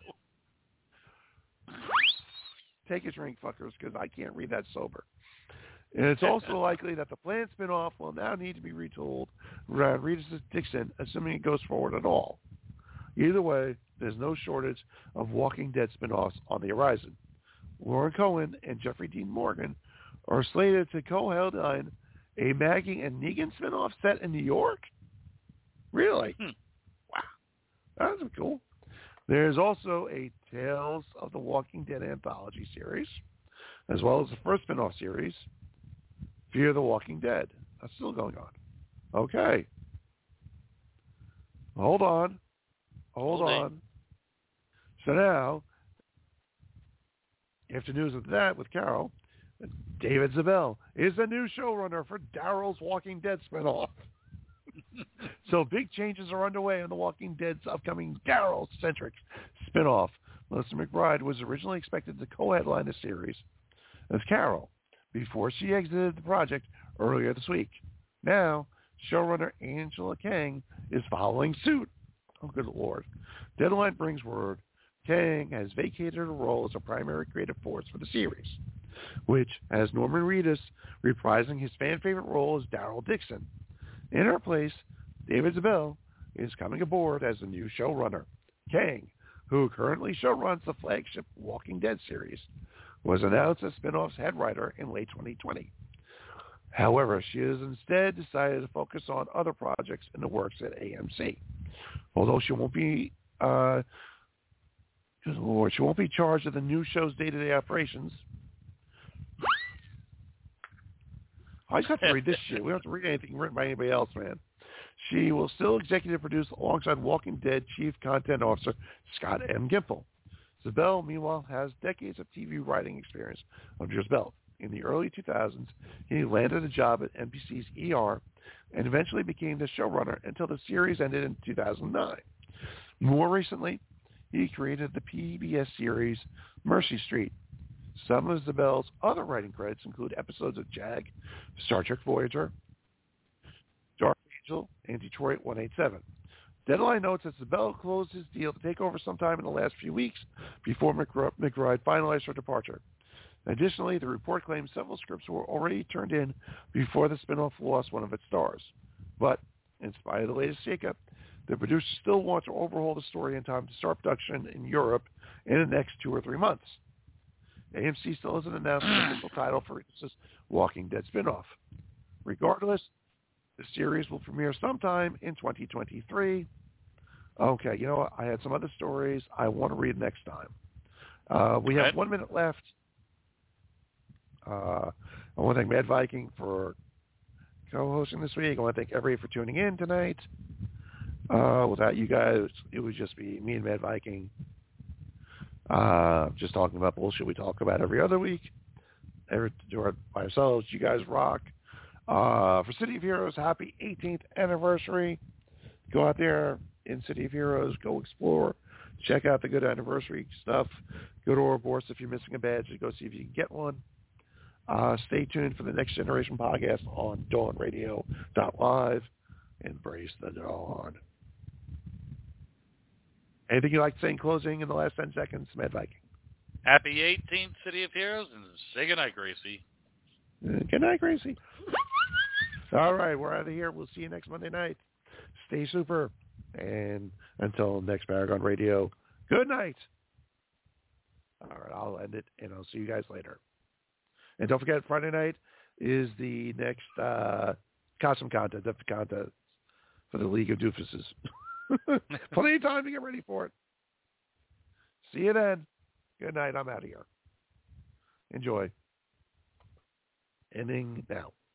Take a drink, fuckers, because I can't read that sober. And it's also likely that the planned spinoff will now need to be retooled around Rita Dixon, assuming it goes forward at all. Either way, there's no shortage of Walking Dead spinoffs on the horizon. Lauren Cohen and Jeffrey Dean Morgan are slated to co-headline a Maggie and Negan spinoff set in New York? Really?
Hmm.
Wow. That's cool. There's also a Tales of the Walking Dead anthology series, as well as the first spinoff series, Fear the Walking Dead. That's still going on. Okay. Hold on. Hold
Holding.
on. So now, after news of that with Carol, David Zabel is the new showrunner for Daryl's Walking Dead spinoff. So big changes are underway in The Walking Dead's upcoming Daryl-centric spinoff. Melissa McBride was originally expected to co-headline the series as Carol before she exited the project earlier this week. Now, showrunner Angela Kang is following suit. Oh, good Lord. Deadline brings word Kang has vacated her role as a primary creative force for the series, which has Norman Reedus reprising his fan-favorite role as Daryl Dixon. In her place, David Zabel is coming aboard as the new showrunner. Kang, who currently showruns the flagship Walking Dead series, was announced as spinoff's head writer in late twenty twenty. However, she has instead decided to focus on other projects in the works at A M C. Although she won't be, uh, good Lord, she won't be charged with the new show's day-to-day operations. I just have to read this shit. We don't have to read anything written by anybody else, man. She will still executive produce alongside Walking Dead Chief Content Officer Scott M. Gimple. Zabel, meanwhile, has decades of T V writing experience under his belt. In the early two thousands, he landed a job at N B C's E R and eventually became the showrunner until the series ended in two thousand nine. More recently, he created the P B S series Mercy Street. Some of Zabel's other writing credits include episodes of JAG, Star Trek Voyager, Dark Angel, and Detroit one eighty-seven. Deadline notes that Zabel closed his deal to take over sometime in the last few weeks before McBride finalized her departure. Additionally, the report claims several scripts were already turned in before the spinoff lost one of its stars. But, in spite of the latest shakeup, the producer still wants to overhaul the story in time to start production in Europe in the next two or three months. A M C still hasn't announced the official title for its Walking Dead spinoff. Regardless, the series will premiere sometime in twenty twenty-three. Okay, you know what? I had some other stories I want to read next time. Uh, we have one minute left. Uh, I want to thank Mad Viking for co-hosting this week. I want to thank everybody for tuning in tonight. Uh, without you guys, it would just be me and Mad Viking uh, just talking about bullshit we talk about every other week. Every, do it by ourselves. You guys rock. Uh, for City of Heroes, happy eighteenth anniversary. Go out there in City of Heroes. Go explore. Check out the good anniversary stuff. Go to Ouroboros if you're missing a badge to go see if you can get one. Uh, stay tuned for the Next Generation podcast on dawn radio dot live. Embrace the dawn. Anything you'd like to say in closing in the last ten seconds, Mad Viking?
Happy eighteenth, City of Heroes, and say goodnight, Gracie.
Uh, good night, Gracie. All right, we're out of here. We'll see you next Monday night. Stay super. And until next Paragon Radio, good night. All right, I'll end it, and I'll see you guys later. And don't forget, Friday night is the next uh, costume contest, the contest for the League of Doofuses. Plenty of time to get ready for it. See you then. Good night. I'm out of here. Enjoy. Ending now.